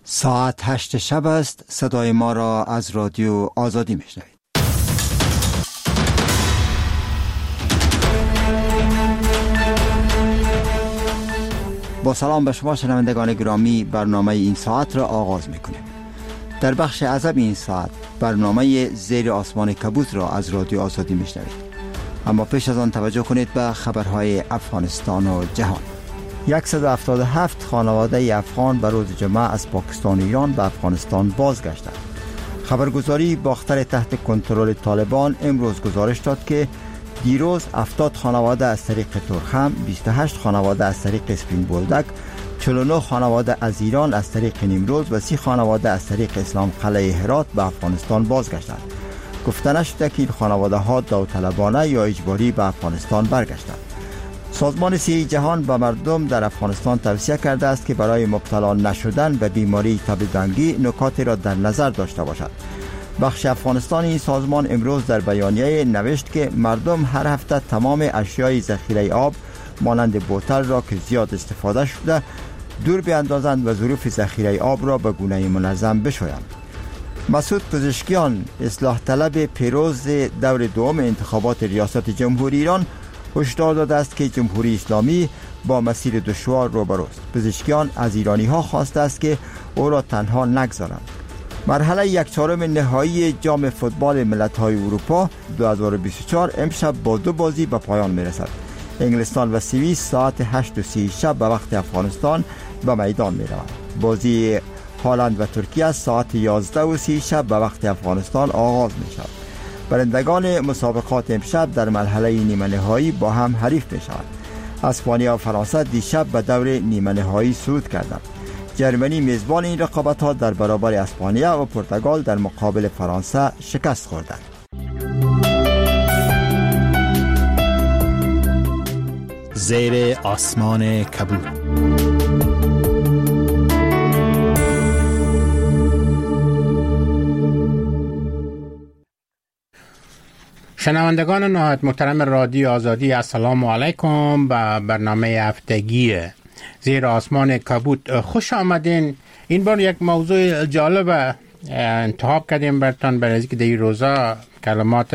ساعت 8 شب است. صدای ما را از رادیو آزادی میشنوید. با سلام به شما شنوندگان گرامی، برنامه این ساعت را آغاز میکنیم. در بخش عزب این ساعت برنامه زیر آسمان کبوت را از رادیو آزادی میشنوید. اما پیش از آن توجه کنید به خبرهای افغانستان و جهان. 177 خانواده افغان به روز جمعه از پاکستان و ایران به افغانستان بازگشتند. خبرگزاری باختر تحت کنترل طالبان امروز گزارش داد که دیروز 70 خانواده از طریق ترخم، 28 خانواده از طریق اسپین بولدک، 49 خانواده از ایران از طریق نیمروز و 30 خانواده از طریق اسلام قلعه هرات به افغانستان بازگشتند. گفته نشده که این خانواده ها داوطلبانه یا اجباری به افغانستان برگشتند. سازمان صحی جهان به مردم در افغانستان توصیه کرده است که برای مبتلا نشدن به بیماری تب دنگی نکاتی را در نظر داشته باشد. بخش افغانستان این سازمان امروز در بیانیه نوشت که مردم هر هفته تمام اشیای ذخیره آب مانند بوتل را که زیاد استفاده شده دور بیاندازند و ظروف ذخیره آب را به گونه منظم بشویند. مسعود پزشکیان، اصلاح طلب پیروز دور دوم انتخابات ریاست جمهوری ایران، هشدار داده است که جمهوری اسلامی با مسیر دشوار روبروست. پزشکیان از ایرانی ها خواسته است که او را تنها نگذارند. مرحله 1/4 نهایی جام فوتبال ملت‌های اروپا 2024 امشب با 2 بازی به پایان میرسد. انگلستان و سوئیس ساعت 8:30 شب به وقت افغانستان به میدان میروند. بازی هالند و ترکیه ساعت 11:30 شب به وقت افغانستان آغاز میشود. برندگان مسابقات امشب در مرحله نیمه نهایی با هم حریف میشوند. اسپانیا و فرانسه دیشب به دور نیمه نهایی صعود کردند. جرمنی میزبان این رقابت‌ها در برابر اسپانیا و پرتغال در مقابل فرانسه شکست خوردند. زیر آسمان کبوت. شنوندگان نهایت محترم رادیو آزادی، السلام علیکم. به برنامه هفتگی زیر آسمان کبوت خوش آمدین. این بار یک موضوع جالب انتخاب کردیم براتون، برای اینکه در این روزا کلمات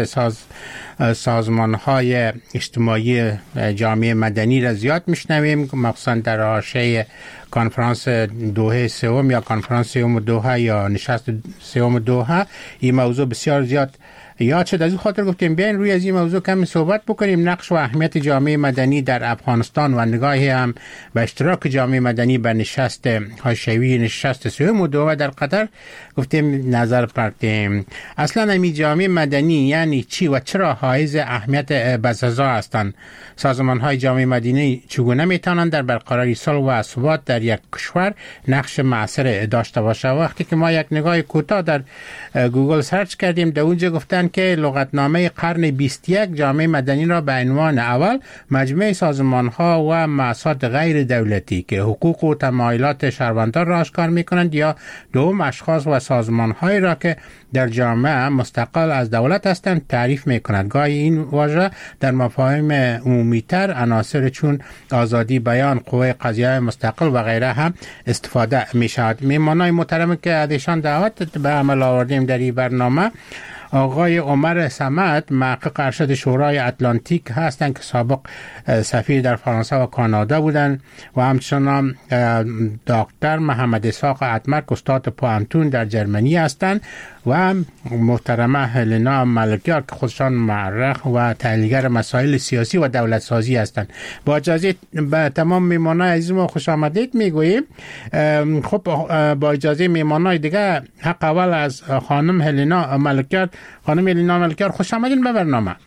سازمان‌های اجتماعی جامعه مدنی را زیاد میشنویم، مخصوصا در حاشیه کنفرانس دوحه سوم یا کنفرانس سوم دوحه یا نشست سوم دوحه. این موضوع بسیار زیاد یاد شد. از این خاطر گفتیم بیاین روی از این موضوع کمی صحبت بکنیم. نقش و اهمیت جامعه مدنی در افغانستان و نگاهی هم به اشتراک جامعه مدنی به نشست حاشیه‌ای نشست سوم دوحه در قطر گفتیم نظر پرتیم. اصلا این جامعه مدنی یعنی چی و چرا حائز اهمیت بسزا هستند؟ سازمان‌های جامعه مدنی چگونه میتونند در برقراری صلح و ثبات در یک کشور نقش مؤثر داشته باشه؟ وقتی که ما یک نگاه کوتاه در گوگل سرچ کردیم، در اونجا گفتن که لغتنامه قرن 21 جامعه مدنی را به عنوان اول مجموعه سازمان‌ها و مؤسسات غیر دولتی که حقوق و تمایلات شهروندان را آشکار می‌کنند، یا دوم اشخاص و سازمان‌هایی را که در جامعه مستقل از دولت هستند تعریف می‌کند. گاهی این واژه در مفاهیم عمومی‌تر عناصر چون آزادی بیان، قوه قضاییه مستقل و غیره هم استفاده می‌شود. میهمانان محترم که ازشان دعوت به عمل آوردیم در این برنامه، آقای عمر صمد، محقق ارشد شورای اتلانتیک هستند که سابق سفیر در فرانسه و کانادا بودند، و همچنان دکتر محمد اسحاق اتمرک استاد پوانتون در جرمنی هستند، و محترمه هلنا ملکیار که خودشان معرخ و تحلیلگر مسائل سیاسی و دولت سازی هستند. با اجازه به تمام میهمانان عزیز ما خوش آمدید میگوییم. خب با اجازه میهمانان دیگه، حق اول از خانم هلنا ملکیار. خانم هلنا ملکیار خوش آمدین به برنامه.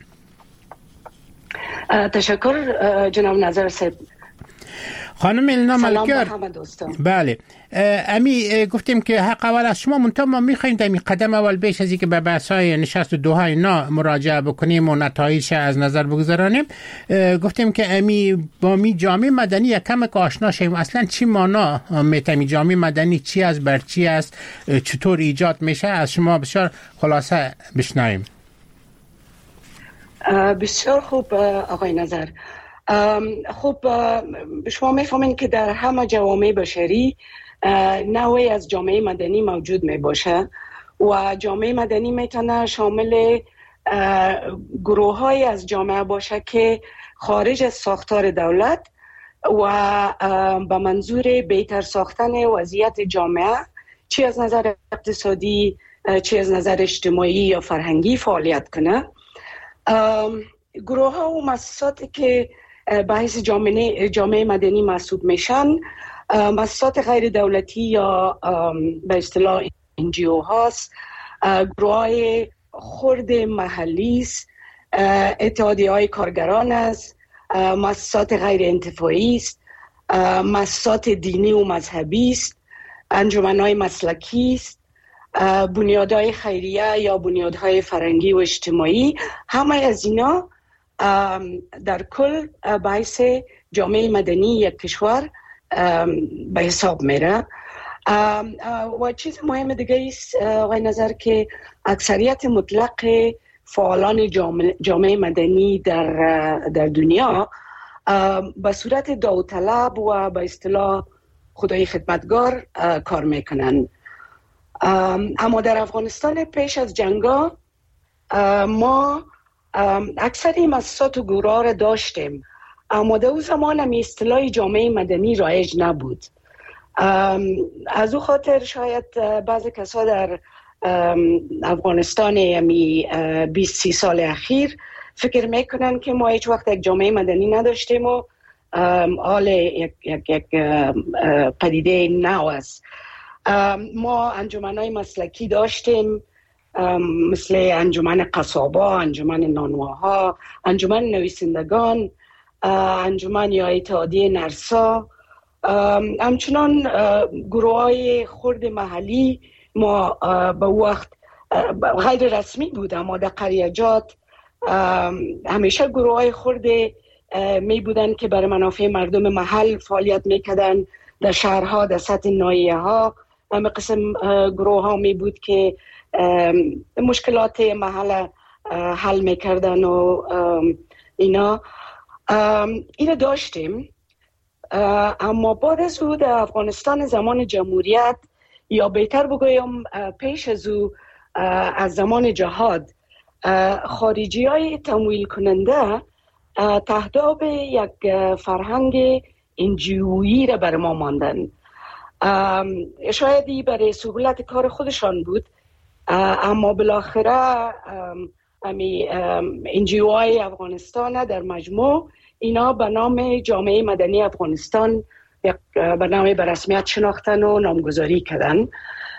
تشکر جناب نظر صاحب. خانم هلنا ملکیار، بله امی گفتیم که حق اول از شما، منتها ما میخوایم در این قدم اول بیش از اینکه به بحث‌های نشست دوحه اینا مراجعه بکنیم و نتایجش از نظر بگذارانیم، گفتیم که امی با می جامعه مدنی یکم آشنا شیم. اصلا چی معنا میتمی جامعه مدنی، چی از بر چی است، چطور ایجاد میشه؟ از شما بسیار خلاصه بشنویم. بسیار خوب آقای نظر. خب شما میفهمین که در همه جوامع بشری نوعی از جامعه مدنی موجود می باشه و جامعه مدنی میتونه شامل گروه های از جامعه باشه که خارج از ساختار دولت و به منظور بهتر ساختن وضعیت جامعه چی از نظر اقتصادی چی از نظر اجتماعی یا فرهنگی فعالیت کنه. گروه ها و مؤسساتی که به حیث جامعه مدنی محسوب میشن مؤسسات غیر دولتی یا به اصطلاح NGO هاست، گروه های خرد محلی است، اتحادیه های کارگران است، مؤسسات غیر انتفاعی است، مؤسسات دینی و مذهبی است، انجمن‌های مسلکی است، بنیادهای خیریه یا بنیادهای فرهنگی و اجتماعی. همه از اینا در کل به حیث جامعه مدنی یک کشور به حساب میره. و چیز مهم دیگه است آقای نظر که اکثریت مطلق فعالان جامعه مدنی در دنیا به صورت داوطلب و به اصطلاح خدای خدمتگار کار میکنن. اما در افغانستان پیش از جنگا ما اکثر مؤسسات و گروه را داشتیم، اما در اون زمان هم اصطلاح جامعه مدنی رایج نبود. از او خاطر شاید بعضی کسا در افغانستان 20-30 سال اخیر فکر میکنن که ما هیچ وقت یک جامعه مدنی نداشتیم و حال یک پدیده نو است. ما انجمن‌های مسلکی داشتیم مثل انجمن قصابا، انجمن نانواها، انجمن نویسندگان، انجمن یا اتحادیه نرسا، همچنان گروه‌های خرد محلی. ما به وقت غیر رسمی بود اما در قریجات همیشه گروه‌های خرد می بودن که برای منافع مردم محل فعالیت میکردن. در شهرها، در سطح ناحیه‌ها همه قسم گروه ها می بود که مشکلات محل حل میکردن و اینا داشتیم. اما بعد از او در افغانستان زمان جمهوریت یا بهتر بگویم پیش از او از زمان جهاد خارجی های تمویل کننده تهداب یک فرهنگ انجیویی را بر ما ماندن. شایدی برای سهولت کار خودشان بود، اما بالاخره NGO های افغانستان در مجموع اینا به نام جامعه مدنی افغانستان به نام به رسمیت شناختن و نامگذاری کردن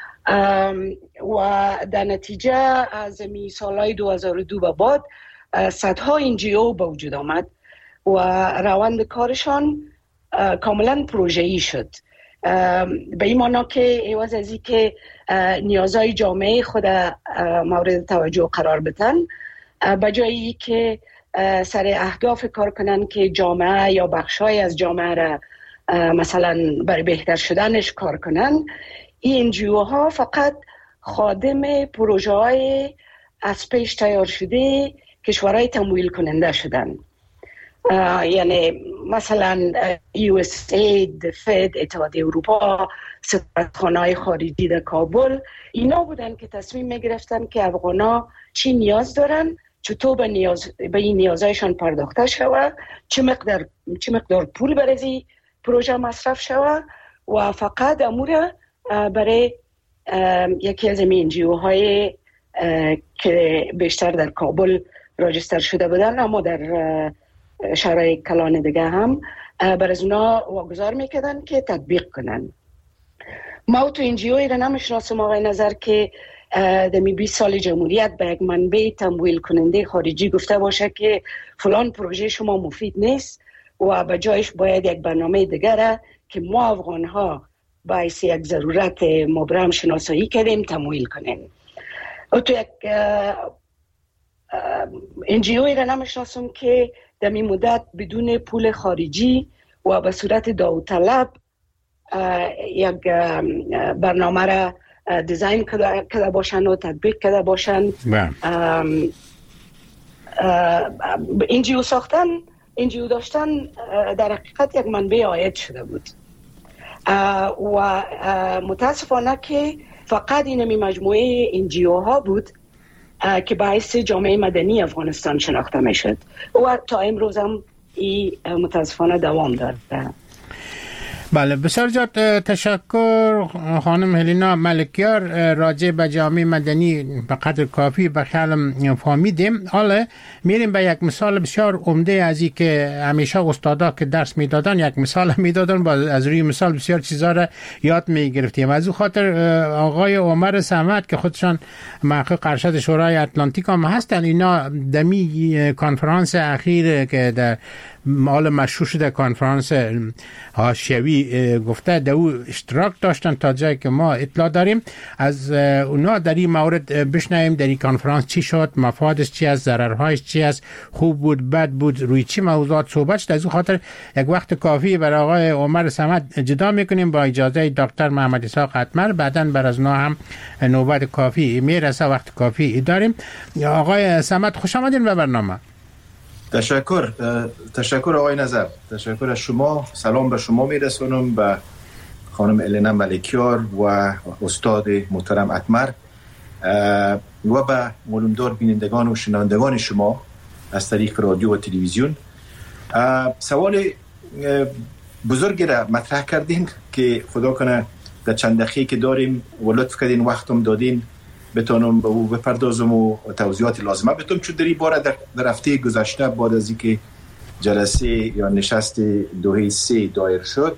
و در نتیجه از سالهای 2002 به بعد صدها NGO به وجود آمد و روند کارشان کاملا پروژه‌ای شد، به این معنی که عوض از این که نیازهای جامعه خود مورد توجه قرار بدن، به جایی که سر اهداف کار کنن که جامعه یا بخشای از جامعه را مثلا برای بهتر شدنش کار کنن، این NGO ها فقط خادم پروژه های از پیش تیار شده کشورهای تمویل کننده شدن. یعنی مثلا USAID، فد، اتحادیه اروپا، سفارتخانه‌های خارجی در کابل، اینا بودن که تصمیم میگرفتن که افغانا چی نیاز دارن، چطور به این نیازهایشان پرداخته شود، چه مقدار پول برای پروژه مصرف شود و فقط امور برای یکی از این NGO های که بیشتر در کابل راجستر شده بودن اما در شهرهای کلان دیگه هم بر از اونا واگذار میکردن که تطبیق کنن. ما تو NGO را نمیشناسم آقای نظر که در 20 سال جمهوریت به یک منبع تمویل کننده خارجی گفته باشه که فلان پروژه شما مفید نیست و به جایش باید یک برنامه دیگر که ما افغان ها باعث یک ضرورت مبرم شناسایی کردیم تمویل کنیم. تو یک NGO را نمیشناسم که در این مدت بدون پول خارجی و به صورت داوطلب یک برنامه را دیزاین کرده باشن و تطبیق کرده باشن. NGO داشتن در حقیقت یک منبع عاید شده بود. و متاسفانه که فقط اینمی مجموعه NGO ها بود که باعث جامعه مدنی افغانستان شناخته میشد و تا امروز هم این متاسفانه دوام داره. بله، بسیار زیاد تشکر خانم هلینا ملکیار. راجع به جامعه مدنی به قدر کافی به خیالم فهمیدیم. حالا میریم به یک مثال بسیار عمده از این که همیشه استادا که درس میدادن یک مثال میدادن، از روی مثال بسیار چیزا را یاد میگرفتیم. از او خاطر آقای عمر صمد که خودشان محقق ارشد شورای اتلانتیک هم هستن، اینا دمی کنفرانس اخیر که در مال مشروع شده کنفرانس حاشیوی گفته در او اشتراک داشتن. تا جایی که ما اطلاع داریم از اونا در این مورد بشنویم در این کنفرانس چی شد، مفادش چی است، ضررهایش چی است، خوب بود بد بود، روی چی موضوعات صحبت شد. از او خاطر یک وقت کافی برای آقای عمر صمد جدا میکنیم با اجازه دکتر محمد اسحاق اتمر. بعداً بر از نا هم نوبت کافی میرسه، وقت کافی داریم. آقای صمد خوش آمدین به برنامه. تشکر آقای نظر، تشکر از شما. سلام به شما میرسونم، به خانم هلینا ملکیار و استاد محترم اتمر و به معلومدار بینندگان و شنوندگان شما از طریق رادیو و تلویزیون. سوال بزرگی را مطرح کردین که خدا کنه در چند دقیقه که داریم و لطف کردین وقتم دادین بتونم به او بپردازم و توضیحات لازمه بتونم. چون در این باره در هفته گذشته بعد از اینکه جلسه یا نشست دوحه 3 دایر شد،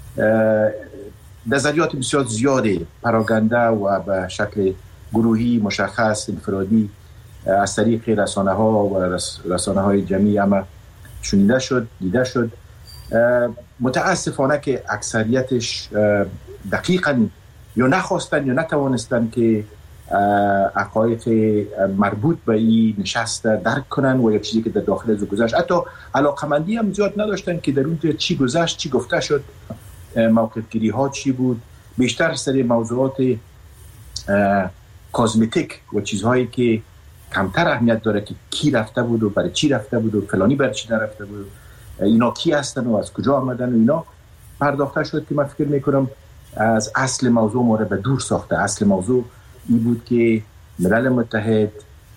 نظریات بسیار زیاده پراگنده و به شکل گروهی مشخص انفرادی از طریق رسانه ها و رسانه های جمعی اما شنیده شد، دیده شد. متاسفانه که اکثریتش دقیقاً یا نخواستن یا نتوانستن که حقایق مربوط به این نشست درک کنن و یا چیزی که در داخل از گذشت، حتی علاقمندی هم زیاد نداشتن که در اون چی گذشت، چی گفته شد، موقف گیری ها چی بود. بیشتر سر موضوعات کازمتیک و چیزهایی که کمتر اهمیت داره که کی رفته بود و برای چی رفته بود و فلانی برای چی نرفته بود، اینا کی هستن و از کجا آمدن و اینا پرداخته شد که من فکر میکنم از اصل موضوع ما رو به دور ساخته. اصل موضوع این بود که ملل متحد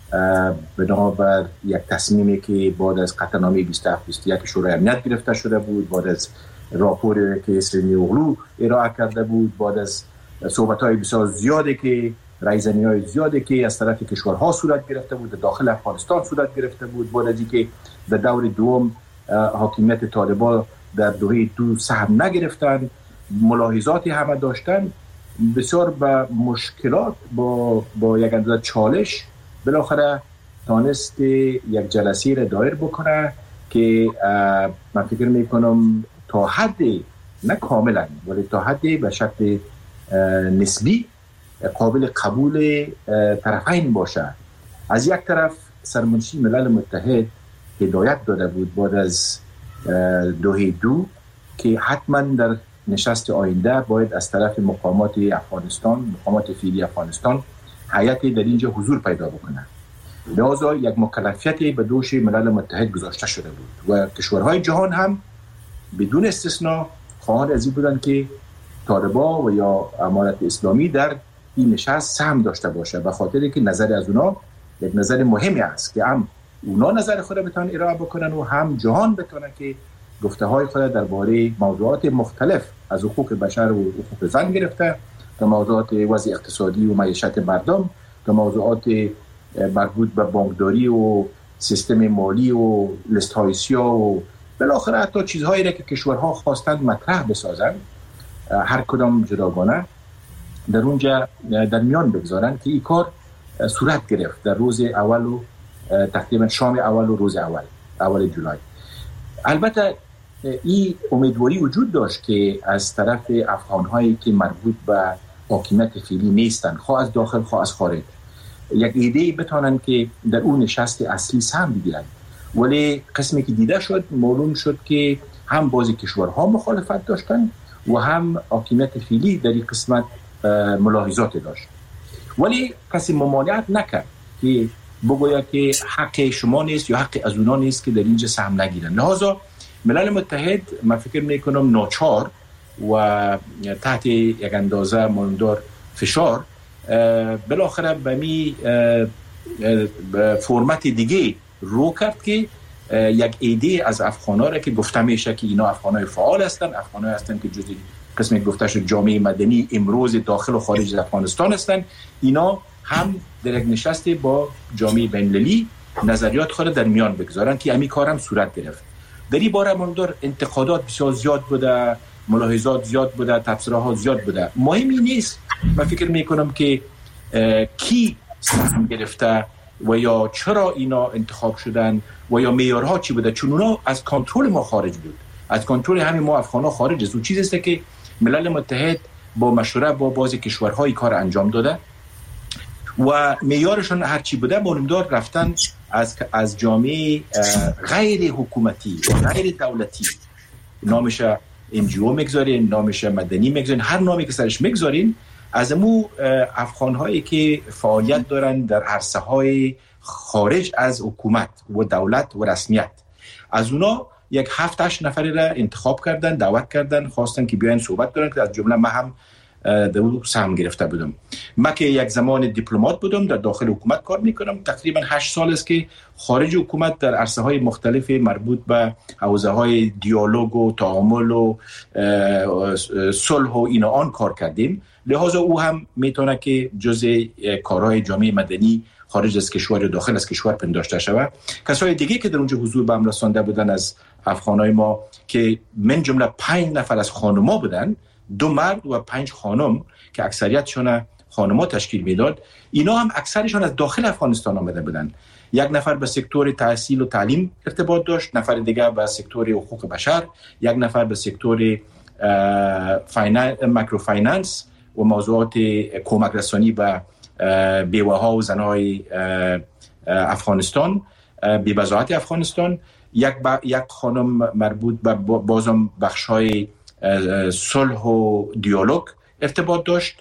بنابر یک تصمیمی که بعد از قطعنامه 27-21 شورای امنیت گرفته شده بود، بعد از راپوری که اسرائیل اوغلو ارائه کرده بود، بعد از صحبت‌های بسیار زیاده که رایزنی‌های زیاده که از طرف کشورها صورت گرفته بود، داخل افغانستان صورت گرفته بود، بعد از اینکه در دور دوم حاکمیت طالبان در دوره 2 سهم نگرفتن، ملاحظاتی همه داشتن، بسیار به مشکلات با یک اندازه چالش بالاخره تانست یک جلسه را دایر بکنه که من فکر میکنم تا حد نه کاملا ولی تا حد به شکل نسبی قابل قبول طرفین باشه. از یک طرف سرمنشی ملل متحد هدایت داده بود بعد از دوحه 2 که حتما در نشست آینده باید از طرف مقامات افغانستان، مقامات فعلی افغانستان هیئتی در اینجا حضور پیدا بکنه. لذا یک مکلفیتی به دوش ملل متحد گذاشته شده بود و کشورهای جهان هم بدون استثناء خواهان از این بودن که طالبان و یا امارت اسلامی در این نشست سهم داشته باشه، به خاطر که نظر از اونا یک نظر مهمی است که هم اونا نظر خود بتونن ارائه بکنن و هم جهان بتونه که گفته های خود درباره موضوعات مختلف از حقوق بشر و حقوق زن گرفته تا موضوعات وضع اقتصادی و معیشت مردم تا موضوعات مربوط به بانکداری و سیستم مالی و لیست های سیاه و بالاخره حتی چیزهایی را که کشورها خواستند مطرح بسازند هر کدام جداگانه در اونجا در میان بگذارن که این کار صورت گرفت در روز اول و تقریبا شام اول و روز اول جولای. البته این امیدواری وجود داشت که از طرف افغان‌هایی که مربوط به حاکمیت فعلی نیستند، خواه از داخل خواه از خارج، یک ایده بتونن که در اون نشست اصلی سهم بگیرن. ولی قسمی که دیده شد معلوم شد که هم بعضی کشورها مخالفت داشتن و هم حاکمیت فعلی در این قسمت ملاحظات داشت. ولی کسی ممانعت نکرد که بگوید که حق شما نیست یا حق از اونا نیست که در اینجا سهم نگیرن. لذا ملل متحد من فکر میکنم ناچار و تحت یک اندازه ماندار فشار، بالاخره به می فرمت دیگه رو کرد که یک ایده از افغان‌ها را که گفته میشه که اینا افغان‌های فعال هستند، افغان‌های هستند که جزء قسمی گفته شد جامعه مدنی امروز داخل و خارج از افغانستان هستند، اینا هم در یک نشست با جامعه بین‌المللی نظریات خود در میان بگذارن که همین کار هم صورت گرفت. در این باره ماندار انتقادات بسیار زیاد بوده، ملاحظات زیاد بوده، تبصره‌ها زیاد بوده. مهمی نیست، من فکر میکنم که کی سهم گرفته و یا چرا اینا انتخاب شدن و یا معیارها چی بوده، چون اونا از کنترل ما خارج بود، از کنترل همین ما افغان‌ها خارج است. اون چیزی است که ملل متحد با مشوره با بعضی کشورهای کار انجام داده و معیارشون هر چی بوده معلومدار رفتن از جامعه غیر حکومتی و غیر دولتی، نامش NGO میگذارین، نامش مدنی میگذارین، هر نامی که سرش میگذارین، از امو افغان‌هایی که فعالیت دارن در عرصه‌های خارج از حکومت و دولت و رسمیت، از اونا یک 7-8 نفری را انتخاب کردن، دعوت کردن، خواستن که بیاین صحبت کنن که از جمله من هم در اون سهم گرفته بودم. من که یک زمان دیپلمات بودم، در داخل حکومت کار میکنم، تقریبا 8 سال است که خارج حکومت در عرصه‌های مختلف مربوط به حوزه‌های دیالوگ و تعامل و صلح و اینا آن کار کردیم. لحاظا او هم میتونه که جزء کارهای جامعه مدنی خارج از کشور یا داخل از کشور پنداشته شود. کسای دیگه که در اونجا حضور به هم رسانده بودن از افغانای ما که من جمله 5 نفر از خانما بودن، 2 مرد و 5 خانم که اکثریتشون خانما تشکیل میداد، اینا هم اکثرشون از داخل افغانستان آمده بودن. یک نفر به سکتور تحصیل و تعلیم ارتباط داشت، نفر دیگه به سکتور حقوق بشر، یک نفر به سکتور ماکرو فایننس و موضوعات کمک رسانی به بیوه‌ها و زنای افغانستان، بی‌بضاعت افغانستان، یک خانم مربوط به بازم بخش‌های صلح و دیالوگ ارتباط داشت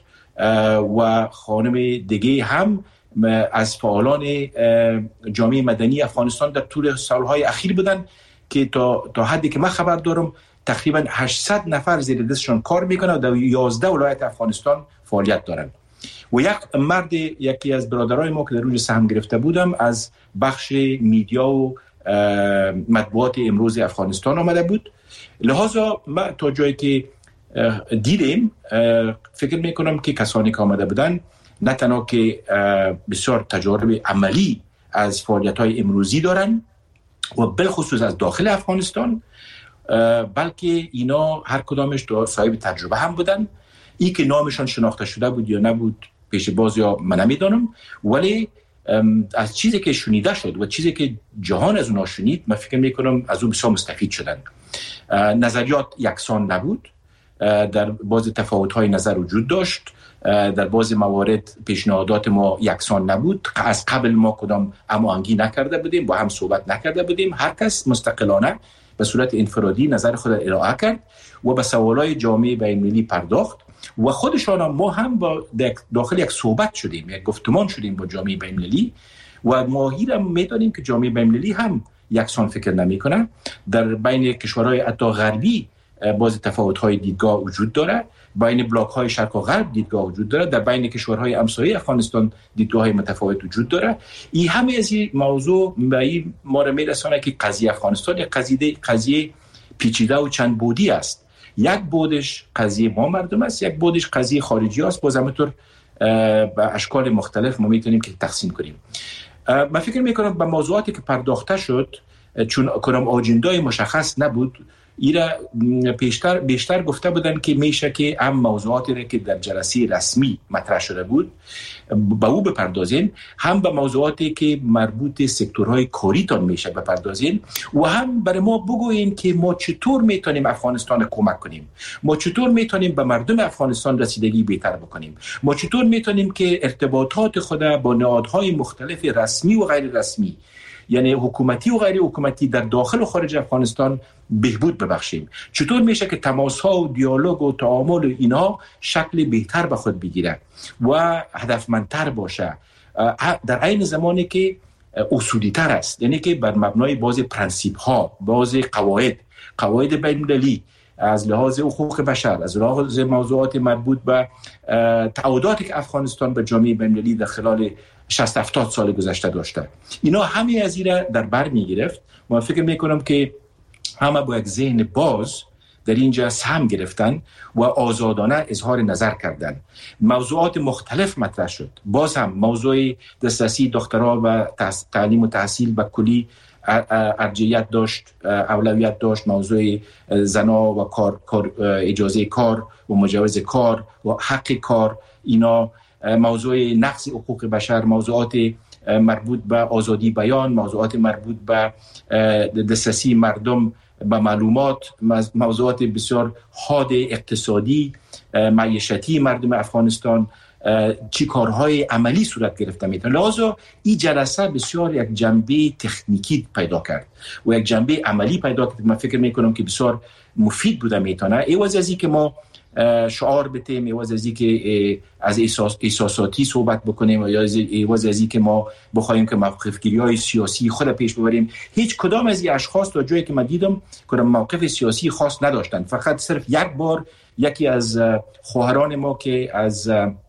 و خانم دیگه هم از فعالان جامعه مدنی افغانستان در طول سالهای اخیر بودن که تا حدی که من خبر دارم تقریبا 800 نفر زیر دستشون کار میکنن و در 11 ولایت افغانستان فعالیت دارن. و یک مرد، یکی از برادرای ما که در اونجا سهم گرفته بودم، از بخش میدیا و مطبوعات امروز افغانستان آمده بود. لحاظا ما تا جایی که دیدیم فکر میکنم که کسانی که آمده بودن نه تنها که بسیار تجارب عملی از فعالیت‌های امروزی دارن و بالخصوص از داخل افغانستان، بلکه اینا هر کدامش صاحب تجربه هم بودن. ای که نامشان شناخته شده بود یا نبود پیش باز یا من نمیدانم، ولی از چیزی که شنیده شد و چیزی که جهان از اونا شنید، من فکر میکنم از اون بسیار مستفید شدن. نظریات یکسان نبود، در بعضی تفاوت‌های نظر وجود داشت، در بعضی موارد پیشنهادات ما یکسان نبود، از قبل ما کدام هماهنگی نکرده بودیم، با هم صحبت نکرده بودیم، هر کس مستقلانه به صورت انفرادی نظر خود ارائه کرد و به سوالای جامعه بین‌المللی پرداخت و خودشان ما هم با داخل یک صحبت شدیم، یک گفتمان شدیم با جامعه بین‌المللی و ما هم می‌دانیم که جامعه بین‌المللی هم یکسان فکر نمی‌کنه. در بین کشورهای حتی غربی بعضی تفاوت‌های دیدگاه وجود داره، بین بلاک‌های شرق و غرب دیدگاه وجود داره، در بین کشورهای همسایه افغانستان دیدگاه‌های متفاوت وجود داره. این همه از این موضوع به این ما را می‌رسونه که قضیه افغانستان یک قضیه پیچیده و چند بعدی است. یک بعدش قضیه ما مردم است، یک بعدش قضیه خارجی است. باز همینطور به اشکال مختلف ما می‌تونیم که تقسیم کنیم. من فکر می‌کنم به موضوعاتی که پرداخته شد، چون کنم آجندای مشخص نبود، ایرا بیشتر گفته بودن که میشه که هم موضوعاتی را که در جلسه رسمی مطرح شده بود به او بپردازین، هم به موضوعاتی که مربوط سکتورهای کاریتان میشه بپردازین و هم برای ما بگوین که ما چطور میتونیم افغانستان کمک کنیم، ما چطور میتونیم به مردم افغانستان رسیدگی بهتر بکنیم، ما چطور میتونیم که ارتباطات خود با نهادهای مختلف رسمی و غیر رسمی، یعنی حکومتی و غیر حکومتی، در داخل و خارج افغانستان بهبود ببخشیم، چطور میشه که تماس‌ها و دیالوگ و تعامل و اینها شکل بهتر به خود بگیره و هدفمندتر باشه، در عین زمانی که اصولی تر است، یعنی که بر مبنای بعضی پرنسیپ ها، بعضی قواعد بین‌المللی از لحاظ حقوق بشر، از لحاظ موضوعات مربوط به تعهداتی که افغانستان به جامعه بین‌المللی در خلال 60-70 سال گذشته داشته، اینا همه از این را در بر میگرفت. من فکر میکنم که همه با یک ذهن باز در اینجا سهم گرفتن و آزادانه اظهار نظر کردن. موضوعات مختلف مطرح شد. باز هم موضوع دسترسی دخترها و تعلیم و تحصیل به کلی ارجحیت داشت، اولویت داشت. موضوع زنا و اجازه کار و مجوز کار و حق کار، اینا موضوع نقض حقوق بشر، موضوعات مربوط به آزادی بیان، موضوعات مربوط به دسترسی مردم به معلومات، موضوعات بسیار حاد اقتصادی معیشتی مردم افغانستان، چی کارهای عملی صورت گرفته میتونه. لذا این جلسه بسیار یک جنبه تکنیکی پیدا کرد و یک جنبه عملی پیدا کرد. من فکر میکنم که بسیار مفید بوده میتونه. ایواز از این که ما شعار بتیم، ایواز از این که از احساساتی صحبت بکنیم، یا ایواز از این که ما بخوایم که موقف گیری های سیاسی خود پیش ببریم، هیچ کدام از این اشخاص تا جایی که من دیدم که موقف سیاسی خاص نداشتن. فقط صرف یک بار یکی از خواهران ما که از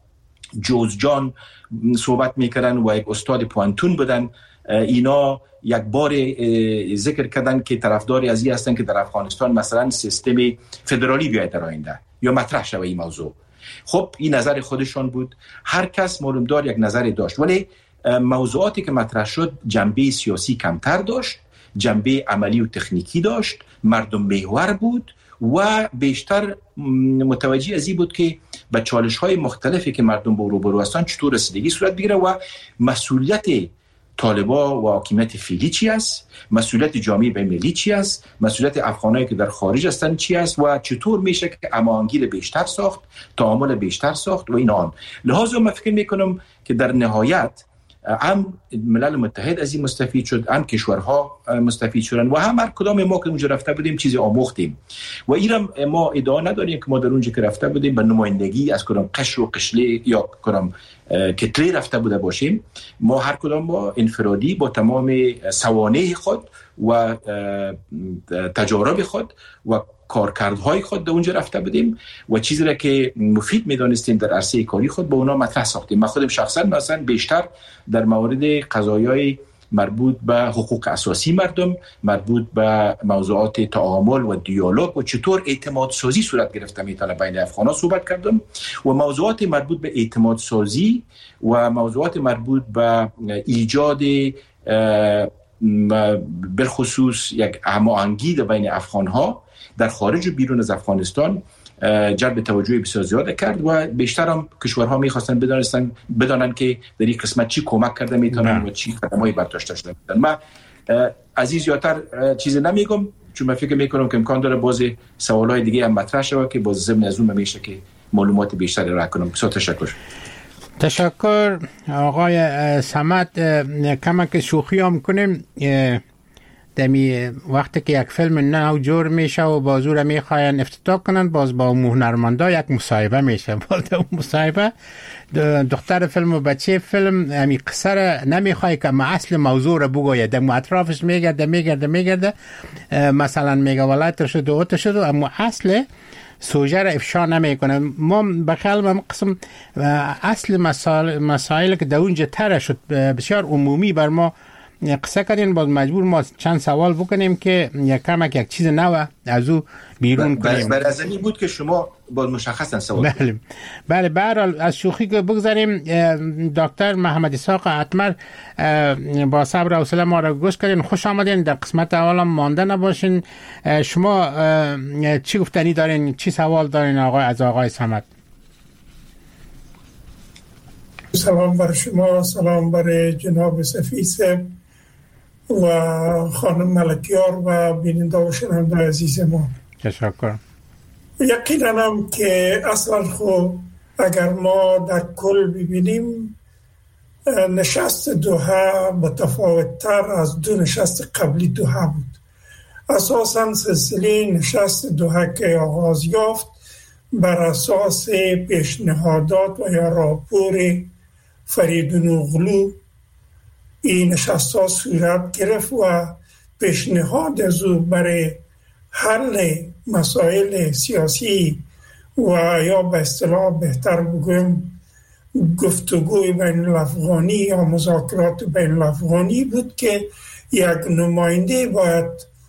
جوزجان صحبت میکردن و یک استاد پوانتون بودن، اینا یک بار ذکر کردن که طرفداری از این هستن که در افغانستان مثلا سیستم فدرالی بیاید در آینده یا مطرح شود این موضوع. خب این نظر خودشان بود، هر کس معلوم دار یک نظری داشت، ولی موضوعاتی که مطرح شد جنبه سیاسی کمتر داشت، جنبه عملی و تکنیکی داشت، مردم محور بود و بیشتر متوجه از این بود که به چالش‌های مختلفی که مردم با روبرو هستند چطور رسیدگی صورت بگیره و مسئولیت طالبا و حاکمیت فعلی چی است، مسئولیت جامعه بین‌المللی چی است، مسئولیت افغانایی که در خارج هستند چی است و چطور میشه که هماهنگی بیشتر ساخت، تعامل بیشتر ساخت و اینا. لذا من فکر میکنم که در نهایت هم ملل متحد از این مستفید شد، هم کشورها مستفید شدن و هم هر کدام ما که اونجا رفته بودیم چیزی آموختیم و ایرم ما ادعا نداریم که ما در اونجا که رفته بودیم به نمایندگی از کدام قشر و قشله یا کدام کتله رفته بوده باشیم. ما هر کدام با انفرادی با تمام سوانح خود و تجارب خود و کارکردهای خود در اونجا رفته بودیم و چیزی را که مفید می‌دانستیم در عرصه کاری خود با اونا مطرح ساختیم. من خودم شخصا مثلا بیشتر در مورد قضایای مربوط به حقوق اساسی مردم، مربوط به موضوعات تعامل و دیالوگ و چطور اعتماد سازی صورت گرفته میتونه بین افغان‌ها صحبت کردم و موضوعات مربوط به اعتماد سازی و موضوعات مربوط به ایجاد بالخصوص یک هماهنگی بین افغان‌ها در خارج و بیرون از افغانستان جلب توجه بسیار زیاد کرد و بیشتر هم کشورها می‌خواستن بدانن که در این قسمت چی کمک کرده میتونن و چی قدم‌های برداشته شده میتونن. من از این زیادتر چیزی نمیگم چون من فکر میکنم که امکان داره باز سوالای دیگه هم مطرح شود که باز ضمن از اون میشه که معلومات بیشتری را کنم. بسیار تشکر آقای صمد. کمک شوخی هم کنیم دمی وقتی که یک فیلم نو جور میشه و بازو را میخواین افتتاح کنن باز با هنرمندا یک مصاحبه میشه. باز اون مصاحبه دختر فیلم و بچه فیلم همی قصه را نمیخوای که اصل موضوع را بگوید، دم اطرافش میگرده مثلا میگه ولایت شد و اوت شد اما اصل سوژه را افشا نمیکنه. ما بخیال قسم اصل مسائل که در اونجا طرح شد بسیار عمومی بر ما قصه کردین، باز مجبور ما چند سوال بکنیم که یک چیز نو از او بیرون کنیم. برای از این بود که شما باز مشخصا سوال بله برحال از شوخی که بگذاریم. دکتر محمد اسحاق اتمر با صبر و حوصله ما را گوش کردین، خوش آمدین. در قسمت اول مانده نباشین. شما چی گفتنی دارین، چی سوال دارین از آقای صمد؟ سلام بر شما، سلام بر جناب سفیس و خانم ملکیار و بیننده و شنونده عزیز ما. تشکر. یقینا هم که اصلا خب اگر ما در کل ببینیم نشست دوحه متفاوت‌تر از دو نشست قبلی دوحه بود. اساساً سلسله نشست دوحه که آغاز یافت بر اساس پیشنهادات و یا راپور فریدون اغلو این نشست ها صورت گرفت و پیشنهاد از او برای حل مسائل سیاسی و یا به اصطلاح بهتر بگویم گفتگوی بین الافغانی یا مذاکرات بین الافغانی بود که یک نماینده باید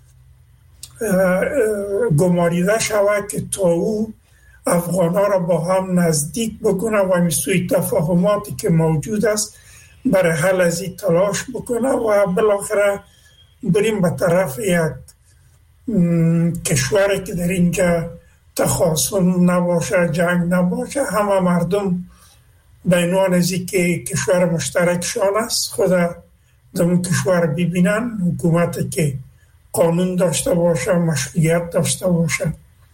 گماریده شود که تا او افغان‌ها را با هم نزدیک بکنه و این سوی تفاهماتی که موجود است برای حل از این تلاش بکنه و بالاخره بریم به طرف یک کشوری که در اینجا تخاصم نباشه، جنگ نباشه، همه مردم به عنوان از که کشور مشترکشان است خود در اون کشور ببینن، حکومتی که قانون داشته باشه، مشروعیت داشته باشه،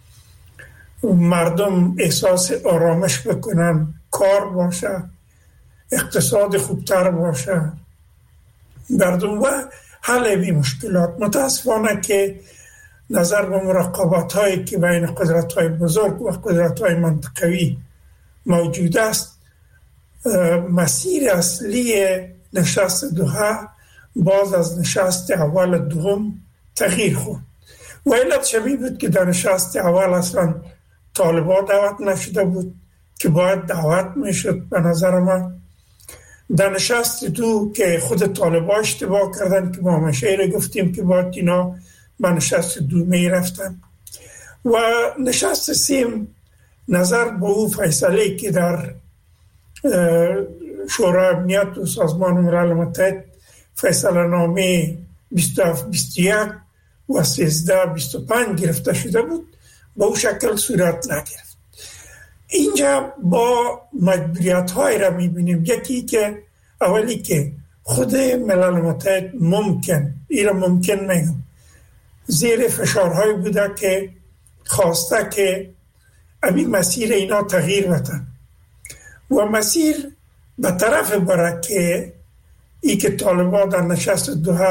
مردم احساس آرامش بکنن، کار باشه، اقتصاد خوبتر باشه مردم و حل این مشکلات. متاسفانه که نظر به مراقبات هایی که بین قدرت های بزرگ و قدرت های منطقوی موجود است، مسیر اصلی نشست دوحه باز از نشست اول دوم تغییر خورد و علت شبیه بود که در نشست اول اصلا طالبان دعوت نشده بود که باید دعوت میشد. به نظر من در نشست دو که خود طالبان اشتباه کردن که ما همیشه گفتیم که باید اینا به نشست دو میرفتن و نشست سیم نظر به او فیصله که در شورای امنیت و سازمان ملل متحد فیصله نامه 2721 و 1325 گرفته شده بود با او شکل صورت نگرفت. اینجا با مجبوریت های را میبینیم. یکی که اولی که خود ملل متحد ممکن میگم زیر فشارهای بوده که خواسته که همین مسیر اینا تغییر بتن و مسیر به طرف بره که ای که طالبان در نشست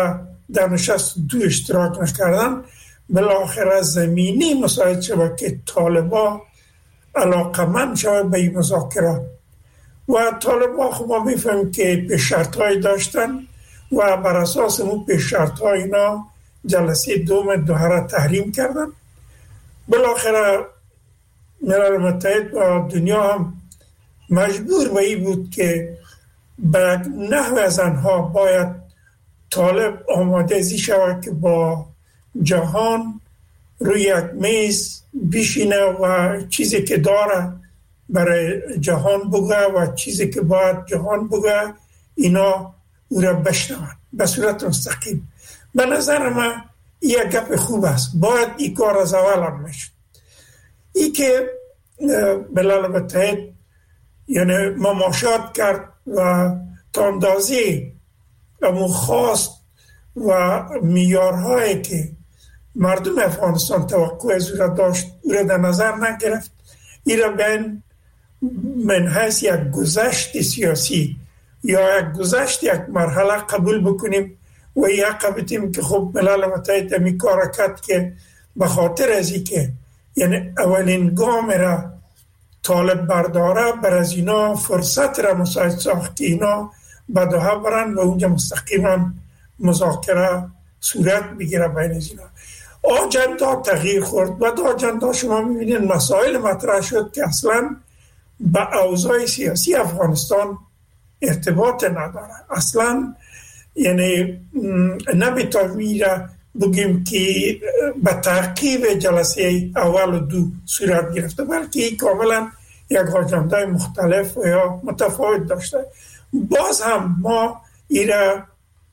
دو اشتراک نکردن بالاخره زمینی مساعد شود که طالبان علاقمند شود به این مذاکرات و طالبان خب ما میفهمیم که پیش شرط‌های داشتن و بر اساس اون پیش شرط‌های اینا جلسه دوم دوحه را تحریم کردن. بالاخره ملل متحد و دنیا هم مجبور به این بود که به نحو از آنها باید طالب آماده شود که با جهان روی یک میز بشینه و چیزی که داره برای جهان بگه و چیزی که باید جهان بگه اینا او را بشنوند به صورت مستقیم. به نظر من این یک گپ خوب است، باید این کار از اول هم میشد. این که ملل متحد یعنی مماشات کرد و تا اندازه امون خواست و میارهایی که مردم افغانستان توقع از او را داشت او را در نظر نگرفت. این را بین من حیث یک گذشت سیاسی یا یک گذشت یک مرحله قبول بکنیم و یک قبولیم که خب ملل متحد همی کار کرد که به خاطر از این که یعنی اولین گام را طالب برداره بر از اینا فرصت را مساعد ساخت که اینا به دوحه برن و اونجا مستقیما مذاکره صورت بگیره بین از اینا. آجندا تغییر خورد و در آجندا شما میبینید مسائل مطرح شد که اصلا به اوضاع سیاسی افغانستان ارتباط نداره. اصلا یعنی نمیتونیم بگیم که به تعقیب جلسه اول و دو صورت گرفته، بلکه کاملا یک آجندای مختلف و یا متفاوت داشته. باز هم ما ایره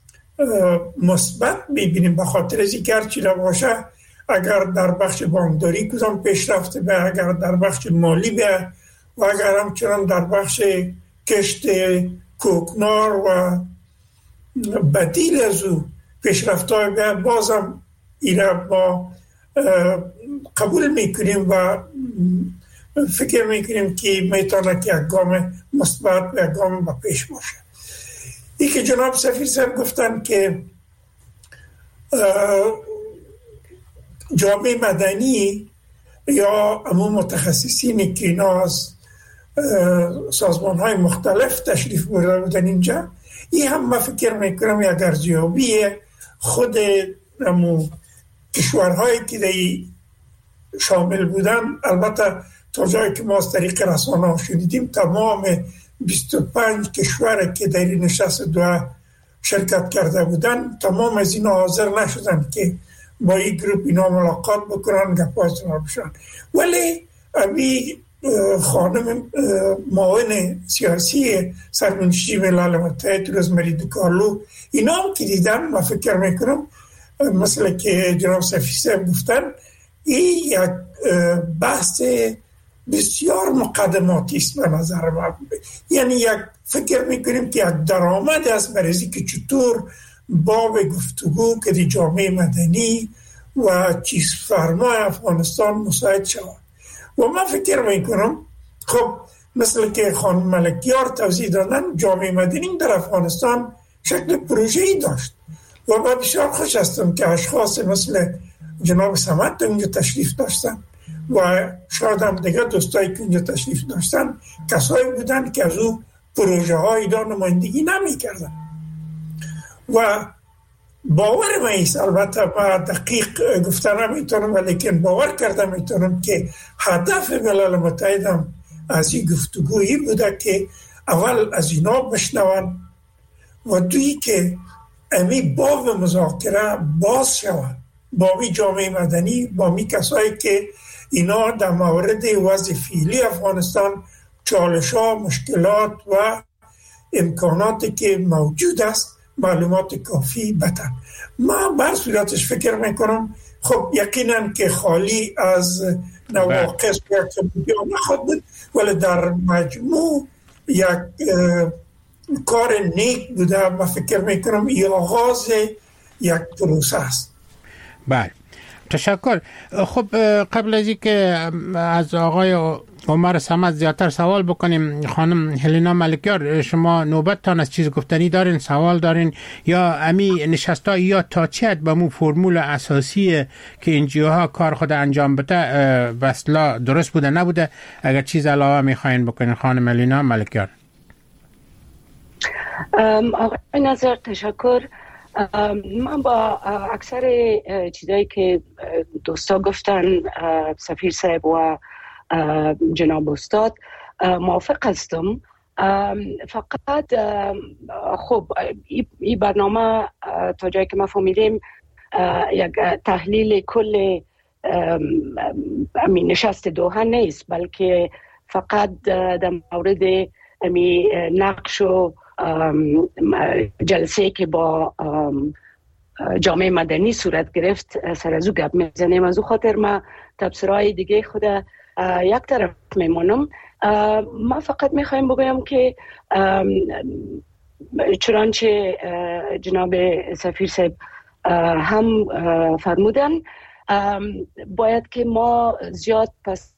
مثبت میبینیم به خاطر از اینکه هرچی را باشه اگر در بخش بانکداری کدام پیشرفت به، اگر در بخش مالی به و اگر همچنان در بخش کشت کوکنار و بدیل از او پیشرفت‌های به، بازم ایره ما قبول میکنیم و فکر میکنیم که میتونه که یک گام مثبت و یک گام با پیش باشه. این که جناب سفیر صاحب گفتن که جامعه مدنی یا همون متخصصینی که اینا از سازمان های مختلف تشریف برده بودن اینجا، این هم من فکر میکنم یک ارزیابی خود همون کشورهایی که در شامل بودن. البته تا جایی که ما از طریق رسانه شنیدیم تمام 25 کشور که در این نشست دوحه شرکت کرده بودن تمام از اینا حاضر نشدن که با این گروپ اینا ملاقات بکنن، گپاشون بشن. ولی ابی خانم معاون سیاسی سرمنشی ملل متحد روزمری دیکارلو اینا هم که دیدن، من فکر میکنم مثلا که جناب سفیر صاحب گفتن این یک بحث بسیار مقدماتی است به نظر من. یعنی یک فکر میکنیم که یک درآمد است برای که چطور باب گفتگو که دی جامعه مدنی و چیز فرمای افغانستان مساعد شود. و من فکر میکنم خب مثل که خانم ملکیار توضیح دادن جامعه مدنی در افغانستان شکل پروژه‌ای داشت و من بسیار خوش هستم که اشخاص مثل جناب صمد اونجا تشریف داشتن و شاید هم دیگه دوستایی که اونجا تشریف داشتن کسایی بودن که از او پروژه های دا نمایندگی نمی کردن و باور من ایست. البته با دقیق گفتن نمیتونم ولیکن باور کردم میتونم که هدف ملل متحد هم از این گفتگویی بوده که اول از اینا بشنون و دوی که امی باب مذاکره باز شود با می جامعه مدنی، با می کسایی که اینا در مورد وضع فعلی افغانستان چالش‌ها، مشکلات و امکاناتی که موجود است معلومات کافی بدن. من بر صورتش فکر میکنم خب یقینا که خالی از نواقص یا کمبودی‌ها نخواهد بود ولی در مجموع یک کار نیک بوده. من فکر میکنم این آغاز یک پروسه است. بله تشکر. خب قبل از اینکه از آقای عمر صمد زیادتر سوال بکنیم، خانم هلینا ملکیار شما نوبتتان از چیز گفتنی دارین، سوال دارین یا امی نشستا یا تا چه حد به مو فرمول اساسی که انجیوها کار خود انجام بده بسلا درست بوده نبوده؟ اگر چیز علاوه میخواین بکنین خانم هلینا ملکیار. آقای ناظر تشکر. من با اکثر چیزایی که دوستا گفتن سفیر صاحب و جناب استاد موافق هستم. فقط خب این برنامه تا جایی که ما فهمیدیم یک تحلیل کل نشست دوحه نیست، بلکه فقط در مورد نقش و جلسه که با جامعه مدنی صورت گرفت سر از او گپ میزنیم. از او خاطر ما تبصرهای دیگه خود یک طرف میمونم. ما فقط میخوایم بگویم که چنانچه جناب سفیر صاحب هم فرمودن باید که ما زیاد پس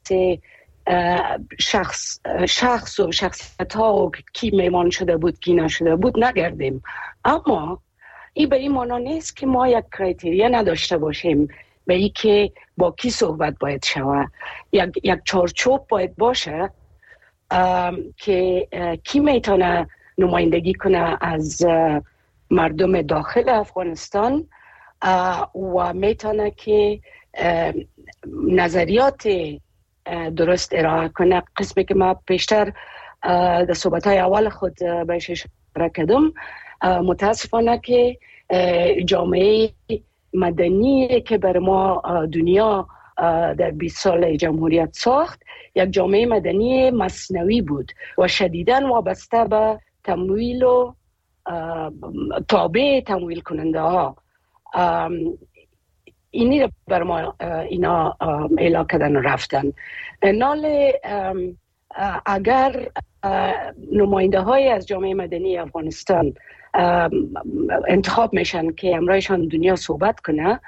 شخص و شخصیت ها و کی میمان شده بود کی نشده بود نگردیم، اما این به این معنا نیست که ما یک کرایتریا نداشته باشیم به این که با کی صحبت باید شود. یک چارچوب باید باشه که کی میتونه نمایندگی کنه از مردم داخل افغانستان و میتونه که نظریات درست ارائه کنه. قسمی که ما پیشتر در صحبت‌های اول خود بهش اشاره کردم، متاسفانه که جامعه مدنی که بر ما دنیا در 20 سال جمهوریت ساخت یک جامعه مدنی مصنوعی بود و شدیداً وابسته به تمویل و تابع تمویل کننده ها. اینی بر ما اینا اعلا کردن و رفتن. نال اگر نماینده های از جامعه مدنی افغانستان انتخاب میشن که امرایشان دنیا صحبت کنه،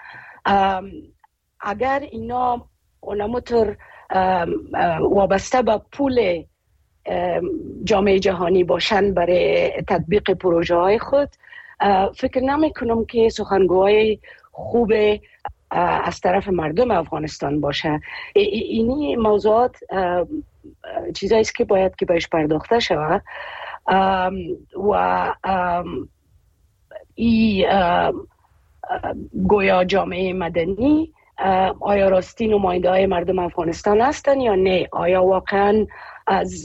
اگر اینا اونموتر وابسته به پول جامعه جهانی باشن برای تطبیق پروژه های خود، فکر نمی کنم که سخنگوهای خوب از طرف مردم افغانستان باشه. اینی موضوعات چیزایی است که باید که بهش پرداخته شود و گویا جامعه مدنی آیا راستی نماینده های مردم افغانستان هستن یا نه؟ آیا واقعا از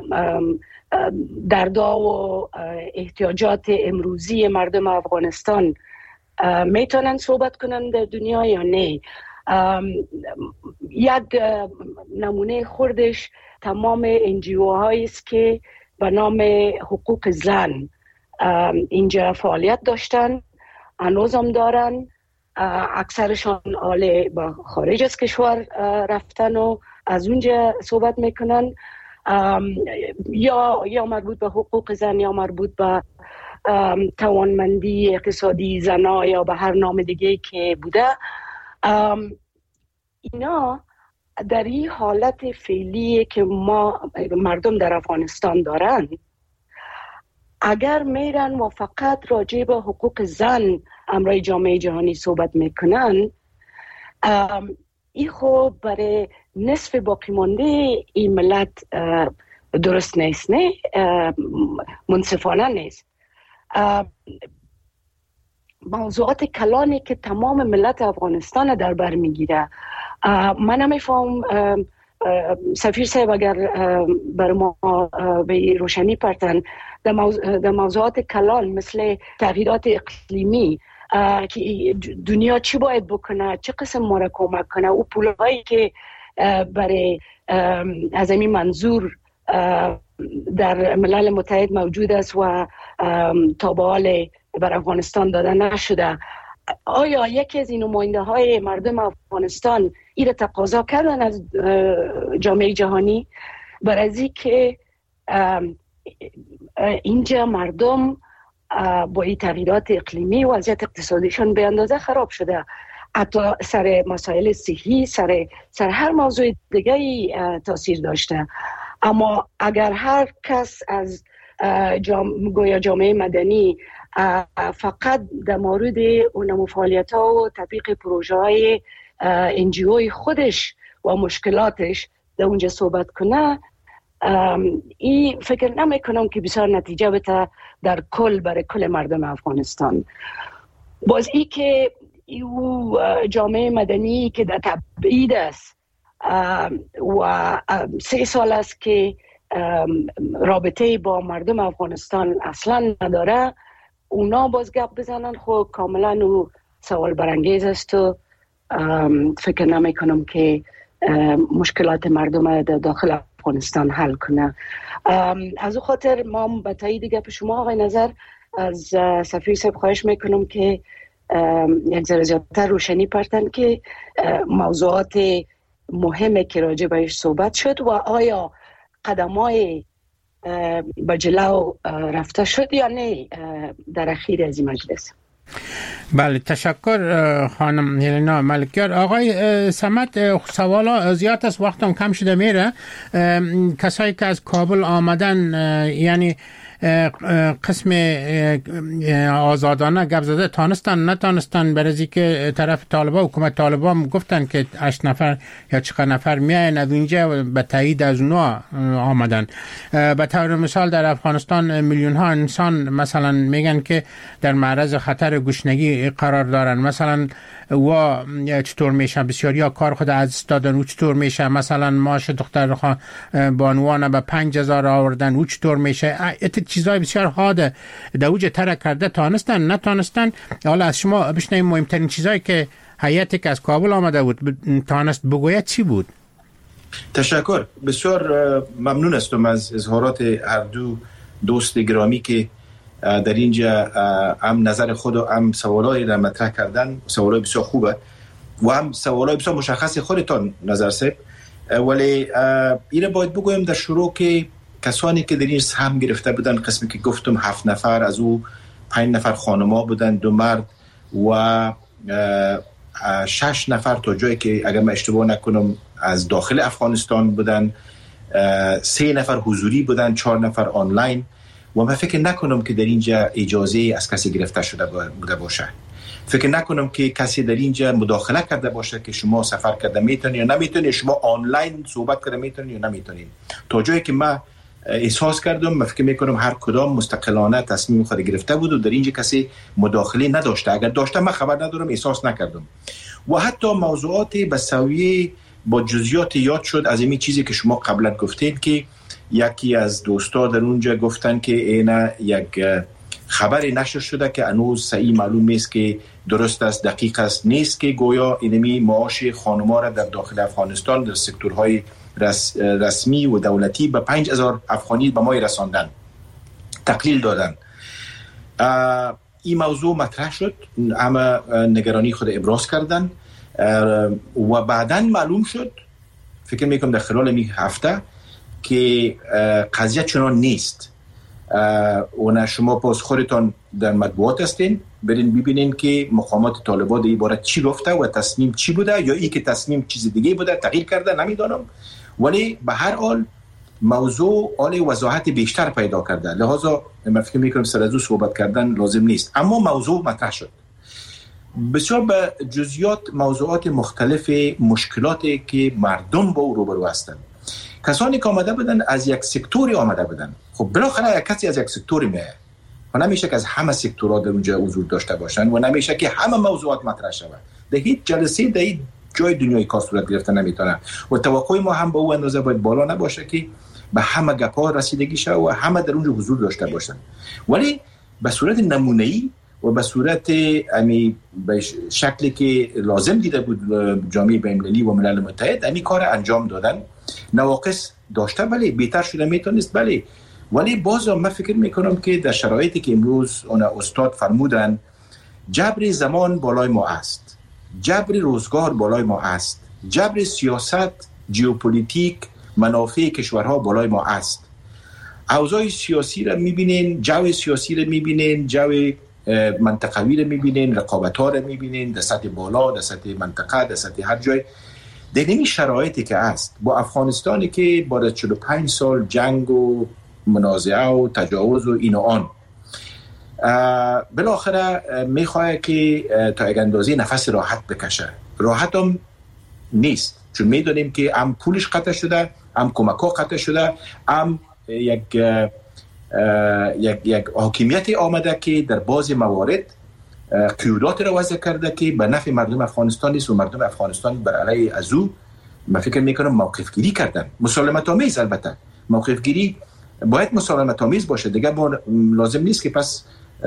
دردها و احتیاجات امروزی مردم افغانستان میتونن صحبت کنن در دنیا یا نه؟ یک نمونه خوردش تمام NGO هایی است که به نام حقوق زن اینجا فعالیت داشتن، هنوز هم دارن. اکثرشان آل با خارج از کشور رفتن و از اونجا صحبت میکنن، یا مربوط به حقوق زن یا مربوط به توانمندی اقتصادی زنها یا به هر نام دیگه که بوده. اینا در این حالت فعلی که ما مردم در افغانستان دارن، اگر میرن و فقط راجع به حقوق زن امرای جامعه جهانی صحبت میکنن، این خب برای نصف باقی مانده این ملت درست نیست، نه منصفانه نیست. موضوعات کلانی که تمام ملت افغانستان در بر میگیره، من نمیفهم سفیر صاحب اگر بر ما به روشنی پرتن در موضوعات کلان مثل تغییرات اقلیمی که دنیا چی باید بکنه، چه قسم ما را کمک کنه، او پولهایی که برای از این منظور در ملل متحد موجود است و تا به حال بر افغانستان داده نشده، آیا یکی از این نماینده های مردم افغانستان این را تقاضا کردن از جامعه جهانی؟ برای که اینجا مردم با این تغییرات اقلیمی وضعیت اقتصادیشان به اندازه خراب شده، حتی سر مسائل صحی، سر هر موضوع دیگه تاثیر داشته. اما اگر هر کس از گویا جامعه مدنی فقط در مورد اون فعالیت ها و تطبیق پروژه های NGO خودش و مشکلاتش در اونجا صحبت کنه، این فکر نمی کنم که بسیار نتیجه بده در کل برای کل مردم افغانستان. باز ای که او جامعه مدنی که در تبعید است و 3 سال است که رابطه با مردم افغانستان اصلا نداره، اونا باز گپ بزنن، خب کاملا او سوال برانگیز است و فکر نمی کنم که مشکلات مردم در داخل افغانستان حل کنه. از او خاطر ما به تایید گپ شما آقای نظر از سفیر صاحب خواهش میکنم که یک ذره زیادتر روشنی پرتن که موضوعات مهمه که راجع بهش صحبت شد و آیا قدمای به جلو رفته شد یا نه در اخیر از این مجلس. بله، تشکر خانم هلینا ملکیار. آقای صمد، سوالا زیاد است، وقتم کم شده میره. کسایی که از کابل آمدن یعنی قسم آزادانه گپ زده، تانستن نتانستن؟ برای که طرف طالبان، حکومت طالبان گفتن که 8 نفر یا چقدر نفر میاین از اینجا، به تایید از اونا آمدن. به طور مثال در افغانستان میلیون ها انسان مثلا میگن که در معرض خطر گشنگی قرار دارن. مثلا و چطور میشه؟ بسیاری ها کار خود از دادن، او چطور میشه؟ مثلا ماش دختر بانوان به 5000 آوردن، او چطور میشه؟ چیزای بسیار حاده در اوج ترک کرده، تانستن نتانستن. حالا از شما بشنویم مهمترین چیزایی که هیئتی که از کابل آمده بود تانست بگوید چی بود؟ تشکر، بسیار ممنون هستم از اظهارات هر دو دوست گرامی که در اینجا هم نظر خود و هم سوالایی را مطرح کردن. سوالای بسیار خوبه و هم سوالای بسیار مشخص خودتان نظر سب. ولی اینه باید بگویم در شروع که کسانی که در این سهم گرفته بودن، قسمی که گفتم 7 نفر، از او 5 نفر خانما بودن، 2 مرد و 6 نفر تا جایی که اگر من اشتباه نکنم از داخل افغانستان بودن، 3 نفر حضوری بودن، 4 نفر آنلاین. و من فکر نکنم که در اینجا اجازه از کسی گرفته شده بوده باشه. فکر نکنم که کسی در اینجا مداخله کرده باشه که شما سفر کرده میتونید یا نمیتونید، شما آنلاین صحبت کرده میتونید یا نمیتونید. تا جایی که من احساس کردم. من فکر میکنم هر کدام مستقلانه تصمیم خود گرفته بود و در اینجا کسی مداخله نداشته. اگر داشته من خبر ندارم، احساس نکردم. و حتی موضوعات به سویه با جزئیات یاد شد از این چیزی که شما قبلا گفتید که یکی از دوستا در اونجا گفتن که اینا یک خبری نشر شده که هنوز صحیح معلوم نیست که درست است، دقیق است نیست، که گویا اینمی معاش خانم‌ها را در داخل افغانستان در سکتورهای رسمی و دولتی به 5000 افغانی به ما رساندن، تقلیل دادن. این موضوع مطرح شد، همه نگرانی خود ابراز کردن و بعداً معلوم شد، فکر میکنم در خلال این هفته، که قضیه چنان نیست. و شما پس خودتان در مطبوعات هستین، برین ببینین که مقامات طالبان در این باره چی گفته و تصمیم چی بوده، یا ای که تصمیم چیز دیگه بوده، تغییر کرده، نمیدانم. ولی به هر حال موضوع حال وضاحت بیشتر پیدا کرده، لحاظا من فکر میکنم سر از او صحبت کردن لازم نیست. اما موضوع مطرح شد، بسیار به جزئیات موضوعات مختلف، مشکلاتی که مردم با او روبرو هستند. کسانی که آمده بودن از یک سکتوری آمده بودن. خب بالاخره کسی از یک سکتوری میاد و نمیشه که از همه سکتورها در اونجا حضور داشته باشن و نمیشه که همه موضوعات مطرح شود. در هیچ جلسه در هیچ جای دنیای کار صورت گرفته نمیتونه و توقع ما هم به اون اندازه باید بالا نباشه که به همه گپا رسیدگی شه و همه در اونجا حضور داشته باشن. ولی به صورت نمونه‌ای و به صورت به شکلی که لازم دیده بود جامعه بین‌المللی و ملل متحد این کار انجام دادن. نواقص داشته، بله، بهتر شده میتونست، بله، ولی باز من فکر میکنم که در شرایطی که امروز اون استاد فرمودن، جبر زمان بالای ما است، جبر روزگار بالای ما است، جبر سیاست، ژئوپلیتیک، منافع کشورها بالای ما است. اوضاع سیاسی را میبینین، جو سیاسی را میبینین، جو منطقوی را میبینین، رقابت‌ها را میبینین در سطح بالا، در سطح منطقه، در سطح هر جای. در این شرایطی که است، با افغانستانی که بعد از 45 سال جنگ و منازعه و تجاوز و این و آن، بالاخره میخواه که تا یک اندازه نفس راحت بکشه. راحت هم نیست، چون میدونیم که هم پولش قطع شده، هم کمک‌ها قطع شده، هم یک حاکمیت آمده که در بعضی موارد قیودات را وضع کرده که به نفع مردم افغانستان نیست و مردم افغانستان بر علیه از او، من فکر میکنم، موقف گیری کردن. مسالمت آمیز، البته موقف گیری باید مسالمت آمیز باشه دیگه. ما لازم نیست که پس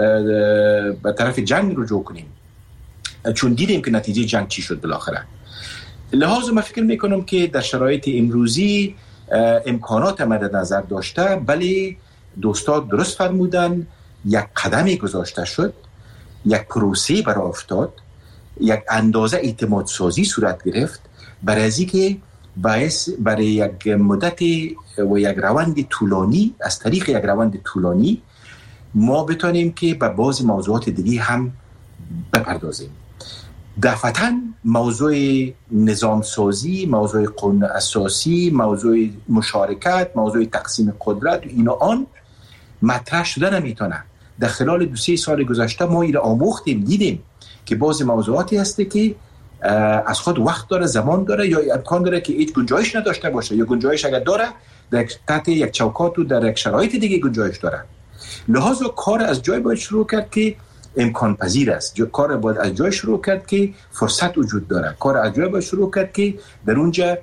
به طرف جنگ رجوع کنیم، چون دیدیم که نتیجه جنگ چی شد بالاخره. لحاظا من فکر میکنم که در شرایط امروزی امکانات مد نظر داشته، بله دوستان درست فرمودن، یک قدمی گذاشته شد، یک پروسه برای افتاد، یک اندازه اعتماد سازی صورت گرفت برای از اینکه باعث برای یک مدت و یک روند طولانی، از طریق یک روند طولانی ما بتونیم که به بعضی موضوعات دیگه هم بپردازیم. دفعتاً موضوع نظام سازی، موضوع قانون اساسی، موضوع مشارکت، موضوع تقسیم قدرت و این و آن مطرح شده نمیتونه. در خلال 2-3 سال گذشته ما ایره آموختیم، دیدیم که بعضی موضوعاتی هسته که از خود وقت داره، زمان داره، یا امکان داره که هیچ گنجایش نداشته باشه، یا گنجایش اگر داره در تحت یک چوکات و در یک شرایط دیگه گنجایش داره. لحاظا کار از جای باید شروع کرد که امکان پذیر است، کار باید از جای شروع کرد که فرصت وجود داره، کار از جای باید شروع کرد که در اونجا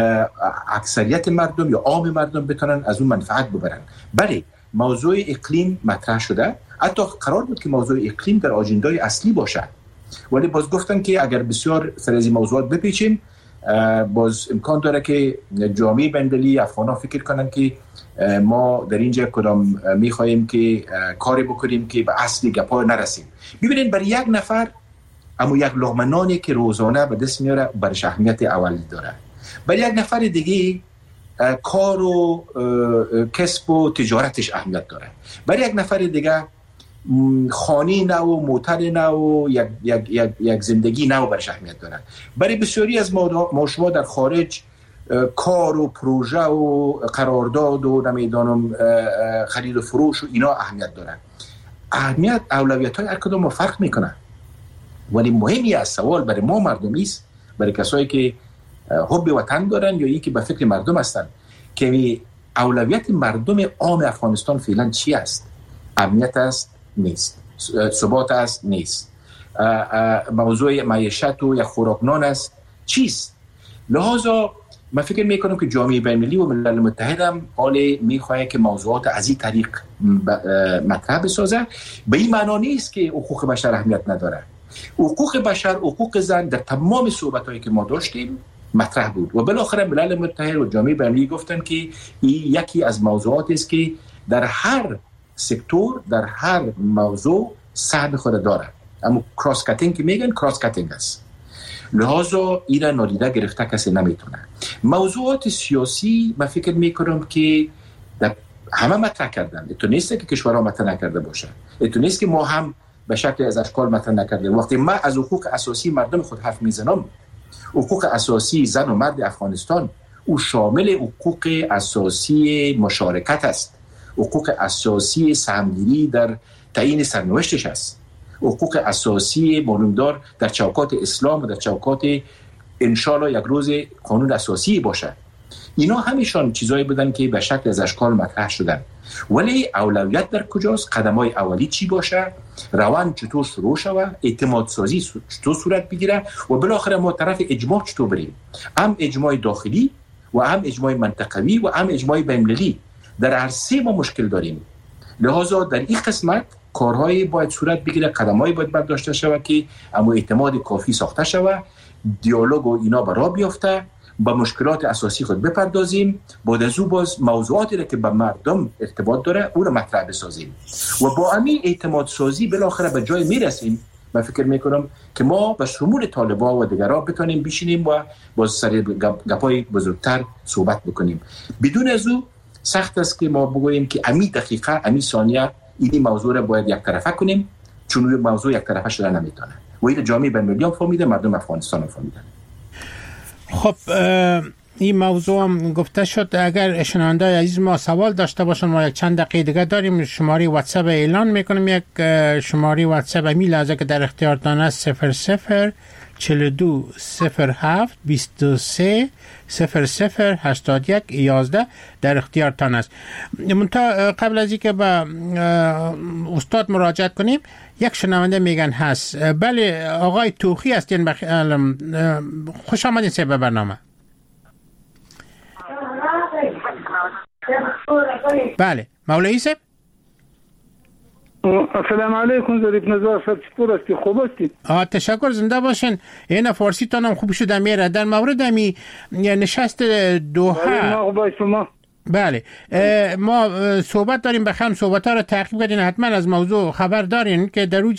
اکثریت مردم یا عام مردم بتونن از اون منفعت ببرن. بله موضوع اقلیم مطرح شده، حتی قرار بود که موضوع اقلیم در آجندای اصلی باشه، ولی باز گفتن که اگر بسیار سر از این موضوعات بپیچیم، باز امکان داره که جامعه بین‌المللی افغان‌ها فکر کنن که ما در اینجا کدام میخواهیم که کاری بکنیم که به اصل گپا نرسیم. ببینید برای یک نفر اما یک لقمه نانی که روزانه به دست میاره برش اهمیت اولی داره، برای یک نفر دیگه کار و کسب و تجارتش اهمیت داره، برای یک نفر دیگه خانه نو، موتر نو، یک زندگی نو برش اهمیت داره. برای بسیاری از ما شما در خارج کار و پروژه و قرارداد و نمیدانم خرید و فروش و اینا اهمیت داره. اهمیت اولویت های هر کدوم ما فرق میکنه، ولی مهمی از سوال برای ما مردمی است، برای کسایی که حب وطن دارن یا یکی به فکر مردم هستن، که اولویت مردم عام افغانستان فعلا چی است؟ امنیت است؟ نیست. ثبات است؟ نیست. موضوع معیشت و یا خوراکنان است؟ چیست؟ لحاظا من فکر میکنم که جامعه بین‌المللی و ملل متحد هم حال میخواهد که موضوعات از این طریق مطرح بسازه. به این معنا نیست که حقوق بشر اهمیت نداره. حقوق بشر، حقوق زن در تمام صحبت‌هایی که ما داشتیم مطرح بود و بالاخره ملل متحد و جامعه بین‌المللی گفتن که این یکی از موضوعاتی است که در هر سکتور، در هر موضوع سهم خود داره. اما کراس کاتینگ که میگن کراس کاتینگ است. لحاظا اینا نادیده گرفته کسی نمیتونه. موضوعات سیاسی من فکر میکنم که همه مطرح کردن. تو نیست که کشورها مطرح نکرده باشه. تو نیست که ما هم به شکل از اشکال مطرح نکرده. وقتی من از حقوق اساسی مردم خود حرف میزنم، حقوق اساسی زن و مرد افغانستان او شامل حقوق اساسی مشارکت است، حقوق اساسی سهمگیری در تعیین سرنوشتش است، حقوق اساسی معلومدار در چوکات اسلام و در چوکات انشالله یک روز قانون اساسی باشه. اینا همیشان چیزایی بودن که به شکل از اشکال مطرح شدن. ولی اولویت در کجاست؟ قدم‌های اولی چی باشه؟ روند چطور شروع شود؟ اعتماد سازی چطور صورت بگیره؟ و بالاخره ما طرف اجماع چطور بریم؟ هم اجماع داخلی و هم اجماع منطقوی و هم اجماع بین‌المللی. در هر سه ما مشکل داریم. لحاظا در این قسمت کارهایی باید صورت بگیره، قدم‌هایی باید برداشته شود که اما اعتماد کافی ساخته شود، دیالوگ و اینا برا بیفته، با مشکلات اساسی خود بپردازیم، بعد از او باز موضوعاتی را که به مردم ارتباط داره اون را مطرح بسازیم و با همین اعتماد سازی بالاخره به جای میرسیم. من فکر میکنم که ما به شمول طالبان و دیگران بتونیم بشینیم و باز سر گپای بزرگتر صحبت بکنیم. بدون از او سخت است که ما بگوییم که امی دقیقه امی ثانیه این موضوع را باید یک طرفه کنیم، چون این موضوع یک طرفه شده نمیتونه و این جامعه بین‌المللی هم فهمیده، مردم افغانستان هم فهمیدن. خب این موضوع هم گفته شد. اگر شنونده عزیز ما سوال داشته باشن ما یک چند دقیقه دیگه داریم. شماره واتساپ اعلان میکنم. یک شماره واتساپ می لحظه که در اختیارتان است 00 42 07 23 00 81 11 در اختیارتان است. منتها قبل از اینکه به استاد مراجعت کنیم یک شنونده میگن هست. بله آقای توخی هستین. خوش آمدین سه به برنامه. بله مولوی صاحب. السلام علیکم ظریف نزار صاحب، چطور هستی؟ خوب هستی؟ تشکر، زنده باشین. این فارسی تانم خوب شده میره. در مورد می نشست دوحه بله ما صحبت داریم، بخوام صحبت ها رو تعقیب کنین. حتما از موضوع خبر دارین که در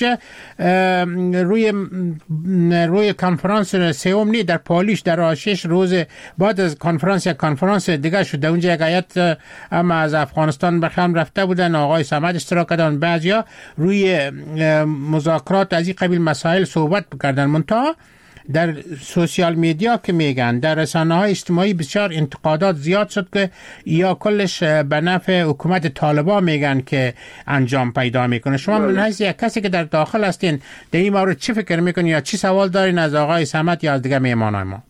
روی کنفرانس سوم در پالیش در آشش روز بعد از کنفرانس دیگه شد. اونجا یک هیئت اما از افغانستان بخوام رفته بودن، آقای صمد اشتراک کردن، بعضیا روی مذاکرات از این قبیل مسائل صحبت کردن. منتها در سوشیال میدیا که میگن، در رسانه‌های اجتماعی بسیار انتقادات زیاد شد که یا کلش به نفع حکومت طالبان میگن که انجام پیدا میکنه. شما من حیث یک کسی که در داخل هستین در این مورد چی فکر میکنین یا چی سوال دارین از آقای صمد یا از دیگه میهمانای ما؟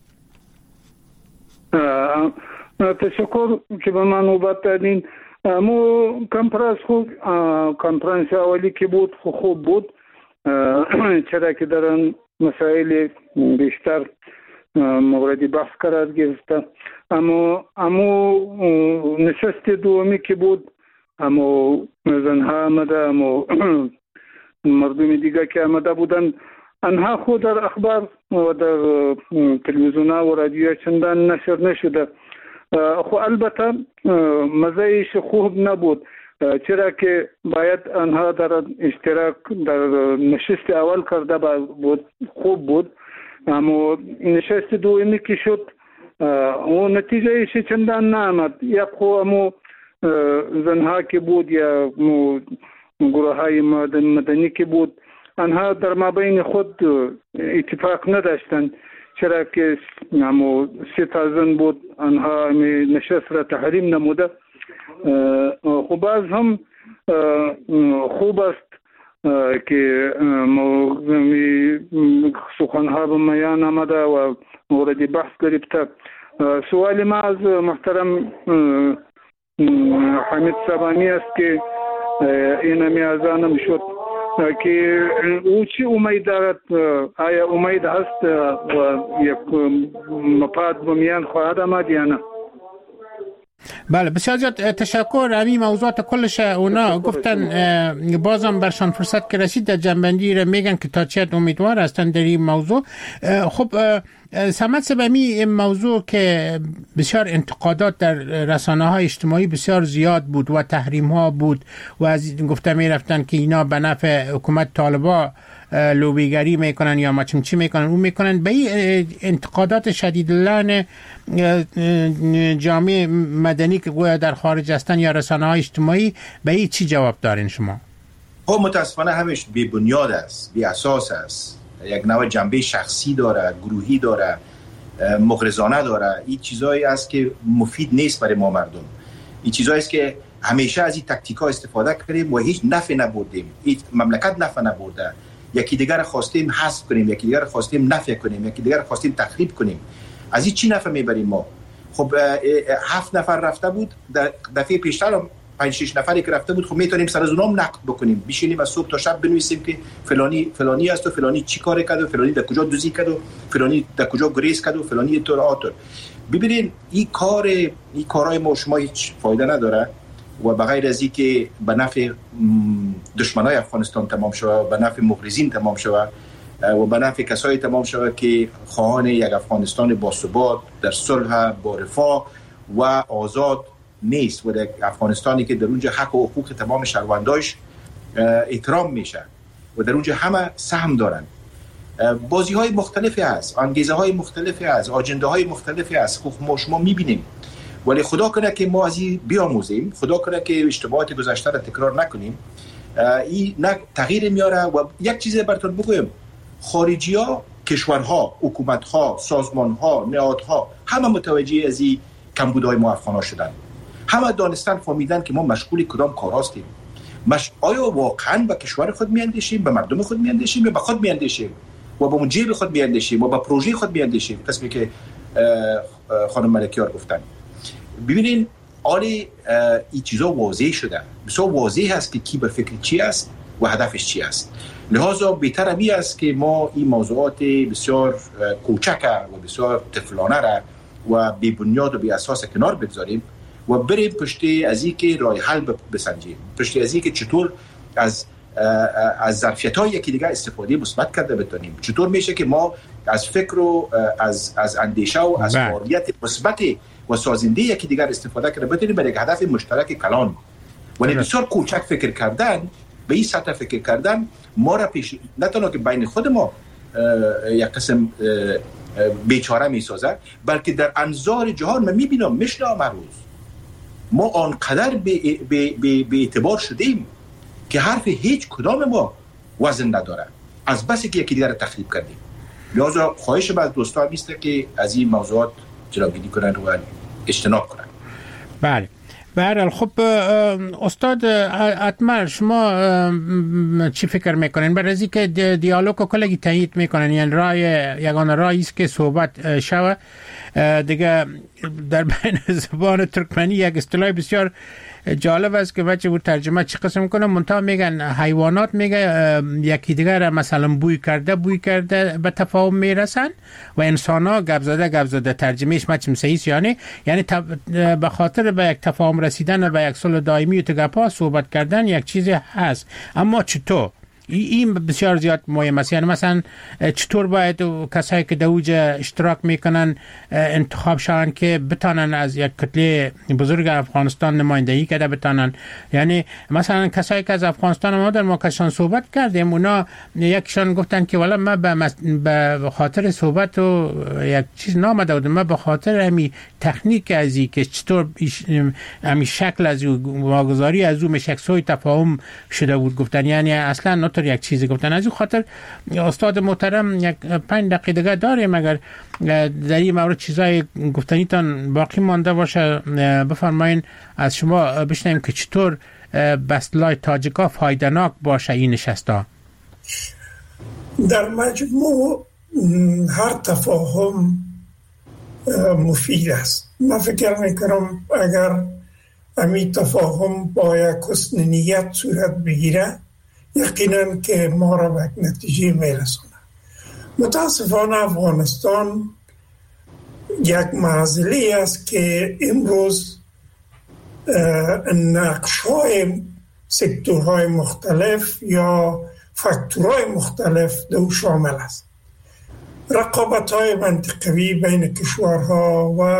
تشکر که به من نوبت دادین. کنفرانس اولی که بود خوب بود، چرا که در مسائل بیشتر مورد بحث قرار گرفته. اما نشست دومی که بود، اما زنها آمده، اما مردم دیگه که آمده بودن، آنها خود در اخبار و در تلویزیون و رادیو چندان نشر نشده. خو البته مزایش خوب نبود، چرا که باید آنها در اشتراک در نشست اول کرده بود، خوب بود. اما نشست دومی که شد و نتیجه ایش چندان نامد. یک خو امو زنها که بود یا گروه های مدنی که بود، آنها در مابین خود اتفاق نداشتند، چرا که امو 3 زن بود، آنها نشست را تحریم نموده. خوب از هم خوب است که سخنها به میان آمده و مورد بحث گرفته. سوال ما از محترم حمید سبانی است که این میازان میشد که او چی امید دارد؟ آیا امید هست و یک مفاد بمیان خواهد آمد یا نه؟ بله بسیار زیاد تشکر. همین موضوعات کلش اونا گفتن بازم برشان فرصت که رسید در جنبندی را میگن که تا چقدر امیدوار هستن در این موضوع. خب سمت سبمی این موضوع که بسیار انتقادات در رسانه‌های اجتماعی بسیار زیاد بود و تحریم ها بود و از گفته می رفتن که اینا به نفع حکومت طالبا لوبیگری میکنن یا چی میکنن اون میکنن. به این انتقادات شدید لعن جامعه مدنی که گویا در خارج هستن یا رسانه‌های اجتماعی، به این چی جواب دارین شما؟ خب متاسفانه همش بی بنیاد است، بی اساس است، یک نوع جنبه شخصی داره، گروهی داره، مغرضانه داره. این چیزایی است که مفید نیست برای ما مردم. این چیزایی است که همیشه از این تاکتیک‌ها استفاده کردیم و هیچ نفع نبردیم. این مملکت نفع نبرده. یکی دیگر خواستیم حذف کنیم، یکی دیگر خواستیم نفع کنیم، یکی دیگر خواستیم تخریب کنیم. از این چی نفع میبریم ما؟ خب 7 نفر رفته بود، دفعه پیشتر 5-6 نفری که رفته بود، خب میتونیم سر از اونام نقد بکنیم، بشینیم از صبح تا شب بنویسیم که فلانی است و فلانی چی کار کرد و فلانی در کجا دزدی کرد و فلانی در کجا گریز کرد و فلانی طور آتور. ببینید این کارهای ما شما هیچ فایده نداره و بغیر از این که به نفع دشمنای افغانستان تمام شود، به نفع مغرضین تمام شود و به نفع کسایی تمام شود که خواهان یک افغانستان باثبات در صلح با رفاه و آزاد نیست و در افغانستانی که در اونجا حق و حقوق تمام شهرونداش احترام میشه و در اونجا همه سهم دارن. بازی های مختلفی هست، انگیزه های مختلفی هست، آجنده های مختلفی هست. خب ما شما میبینیم، ولی خدا کنه که ما از این بیاموزیم، خدا کنه که اشتباهات گذشته را تکرار نکنیم. این نه تغییر میاره. و یک چیز براتون بگویم، خارجی ها، کشورها، حکومت ها، سازمان ها، نهادها همه متوجه از این کمبودهای ما افغانا شدن. همه دانستن فهمیدن که ما مشغول کدام کار هستیم. آیا واقعا به کشور خود میاندیشیم، به مردم خود میاندیشیم یا به خود میاندیشیم و به اون جیب خود میاندیشیم و به پروژه خود میاندیشیم؟ قسمی که خانم ملکیار گفتن. ببینین آلی این چیزا واضح شده، بسیار واضح هست که کی به فکر چی است و هدفش چی است. لحاظا بهتر می است که ما این موضوعات بسیار کوچک و بسیار طفلانه را و بی بنیاد و بی اساس کنار بگذاریم و بریم پشت از این که راه حل بسنجیم، پشت از این که چطور از ظرفیت‌های یکی دیگه استفاده مثبت کرده بتونیم. چطور میشه که ما از فکر و از اندیشه و از فعالیت مثبت و سازنده یکی دیگر استفاده کرده بتونیم برای یک هدف مشترک کلان. ولی بسیار کوچک فکر کردن، به این سطح فکر کردن ما را پیش نه تنها که بین خود ما یک قسم بیچاره میسازه، بلکه در انظار جهان من میبینم میشنم هر روز ما آنقدر به اعتبار شدیم که حرف هیچ کدام ما وزن نداره، از بس که یکی دیگر تخریب کردیم. لذا خواهش از دوستان میسته که از این موضوعات جلوگیری کنن و اجتناب کنن. بله برحال. خب استاد اتمر، شما چی فکر میکنین برای از اینکه دیالوگ کلگی تایید میکنن؟ یعنی یگانه راهی است که صحبت شوه دیگه. در بین زبان ترکمنی یک اصطلاح بسیار جالب است که بچه بود ترجمه چی قسم کنم، منتها میگن حیوانات میگه یکی دیگر مثلا بوی کرده به تفاهم میرسن و انسان ها گپ زده ترجمهش مچم سیست، یعنی به خاطر به یک تفاهم رسیدن و به یک صلح دائمی و تگپا صحبت کردن یک چیزی هست. اما چطور؟ این بسیار زیاد مهم است. یعنی مثلا چطور باید کسایی که در اوج اشتراک میکنن انتخاب شوند که بتانن از یک کتله بزرگ افغانستان نمایندگی کرده بتانن؟ یعنی مثلا کسایی که از افغانستان ما در ماکشان صحبت کردیم، اونا یکشان گفتن که والا ما به خاطر صحبت و یک چیز نامده بودم، ما به خاطر همی تکنیک ازی که چطور همی شکل از واگذاری از او مشکسوی تفاهم شده بود گفتن. یعنی اصلا یک چیزی گفتن. از این خاطر استاد محترم یک 5 دقیقه دیگه داریم، اگر در این مورد چیزای گفتنیتان باقی مانده باشه بفرمایین، از شما بشنویم که چطور به اصطلاح تاجیکا فایده‌ناک باشه این نشستا. در مجموع هر تفاهم مفید است. من فکر میکنم اگر امی تفاهم با یک حسن نیت صورت بگیره یقینا که ما را به نتیجه میرسونه. متاسفانه افغانستان یک معضله است که امروز نقش‌های سکتورهای مختلف یا فاکتورهای مختلف دو شامل است. رقابت‌های منطقوی بین کشورها و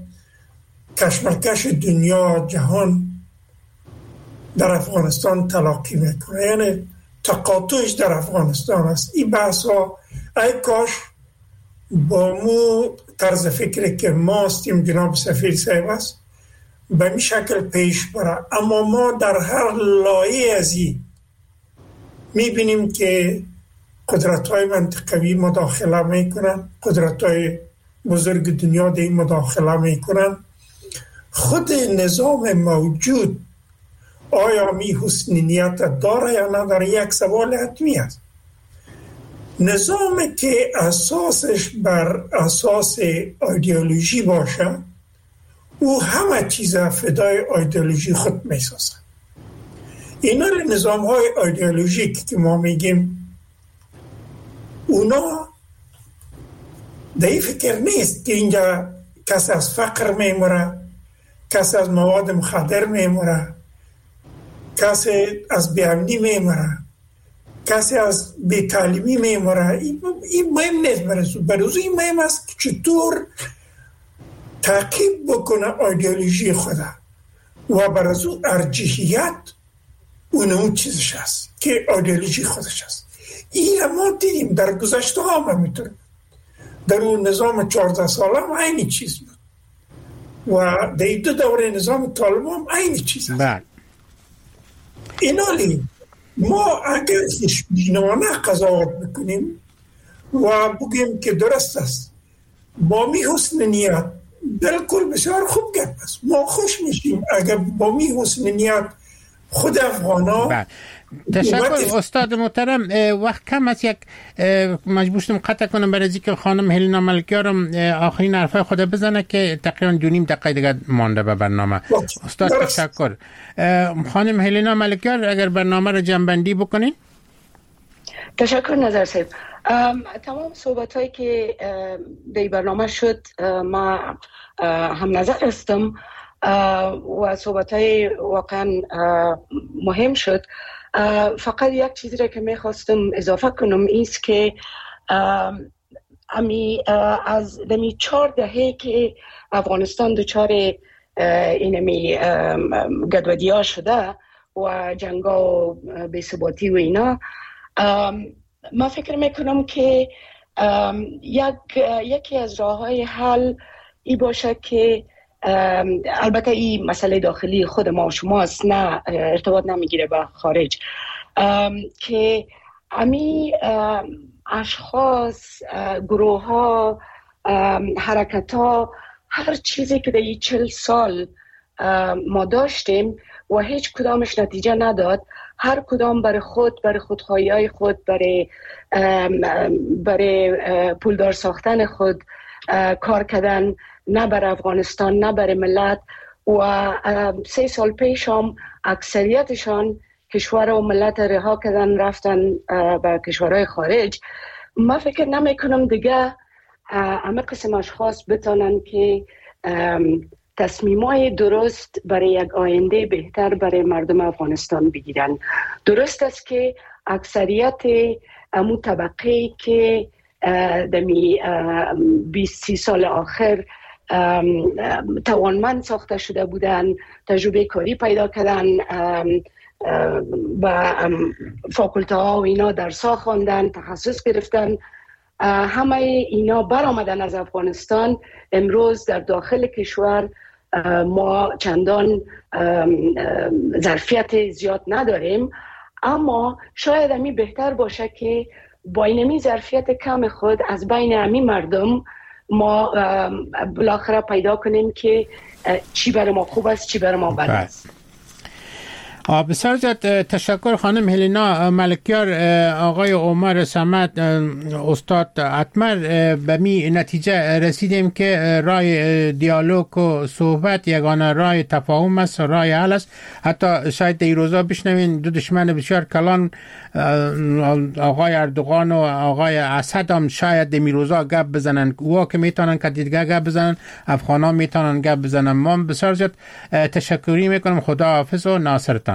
کشمکش دنیا جهان در افغانستان تلاقی میکنه، یعنی تقاطعش در افغانستان است. این بحث ها ای کاش با مو طرز فکری که ما هستیم جناب سفیر صاحب است به این شکل پیش بره، اما ما در هر لایه از این میبینیم که قدرت‌های منطقوی مداخله میکنن، قدرت‌های بزرگ دنیا در این مداخله میکنن. خود نظام موجود آیا می حسن نیت داره یا نداره یک سوال حتمی است. نظامی که اساسش بر اساس ایدئولوژی باشه او همه چیز فدای ایدئولوژی خود میسازه. اینا نظام های ایدئولوژیک که ما میگیم اونا در فکر نیست که اینجا کسی از فقر میموره، کسی از مواد مخدر میموره، کسی از بی‌امنی میموره، کسی از بی‌تعلیمی میموره. این مهم نیست برای این مهم است که چطور تعقیب بکنه ایدئولوژی خدا و برای او ارجحیت اون چیزش هست که ایدئولوژی خودش هست. این ما دیدیم در گذشته ها میتونه در اون نظام 14 ساله هم اینی چیز بود و در دو دوره نظام طالب هم اینی چیز هست. اینالی ما اگر خوشبینانه قضاوت بکنیم و بگیم که درست است با می حسن نیت، بالکل بسیار خوب گپ است، ما خوش میشیم اگر با می حسن نیت خود افغانا. تشکر استاد محترم. وقت کم است، یک مجبور شدم قطع کنم برای اینکه خانم هلینا ملکیارم آخرین حرفای خود بزنه که تقریبا 2.5 دقیقه دیگه مانده به برنامه. استاد تشکر. خانم هلینا ملکیار اگر برنامه رو جمع‌بندی بکنین. تشکر نظر صاحب. تمام صحبت هایی که در برنامه شد ما هم نظر هستم و صحبت های واقعا مهم شد. فقط یک چیزی را که میخواستم اضافه کنم ایست که از دمی 4 دهه که افغانستان دچار اینمی گدودی ها شده و جنگا و بی‌ثباتی و اینا، ما فکر میکنم که یکی از راه های حل ای باشه که البته این مسئله داخلی خود ما و شماست، نه ارتباط نمیگیره با خارج، که امی اشخاص، گروه ها، حرکت ها، هر چیزی که در این 40 سال ما داشتیم و هیچ کدامش نتیجه نداد، هر کدام برای خودخواهی های خود، برای پولدار ساختن خود کار کردن، نه برای افغانستان نه برای ملت. و 3 سال پیش هم اکثریتشان کشور و ملت رها کردن رفتن به کشورهای خارج. ما فکر نمی کنم دیگه همه قسم اشخاص بتانن که تصمیمای درست برای یک آینده بهتر برای مردم افغانستان بگیرن. درست است که اکثریت امو طبقه که دمی 20-30 سال آخر توانمند ساخته شده بودن، تجربه کاری پیدا کردن، با فاکولته ها و اینا درسا خواندن، تخصص گرفتن، همه اینا برآمدن از افغانستان. امروز در داخل کشور ما چندان ظرفیت زیاد نداریم، اما شاید امی بهتر باشه که با اینمی ظرفیت کم خود از بین امی مردم ما بالاخره پیدا کنیم که چی برای ما خوب است، چی برای ما بد است. بسیار زیاد تشکر خانم هلینا ملکیار. آقای عمر صمد، استاد اتمر، به می نتیجه رسیدیم که راه دیالوگ و صحبت یگانه راه تفاهم است، راه حل است. حتی شاید در روزا بشنوین دو دشمن بسیار کلان آقای اردوغان و آقای اسد هم شاید در روزا گپ بزنن، اوها که میتونن که دیگه گپ بزنن، افغان ها میتونن گپ بزنن. ما بسیار زیاد تشکری میکنم. خدا حافظ و ناصرتان.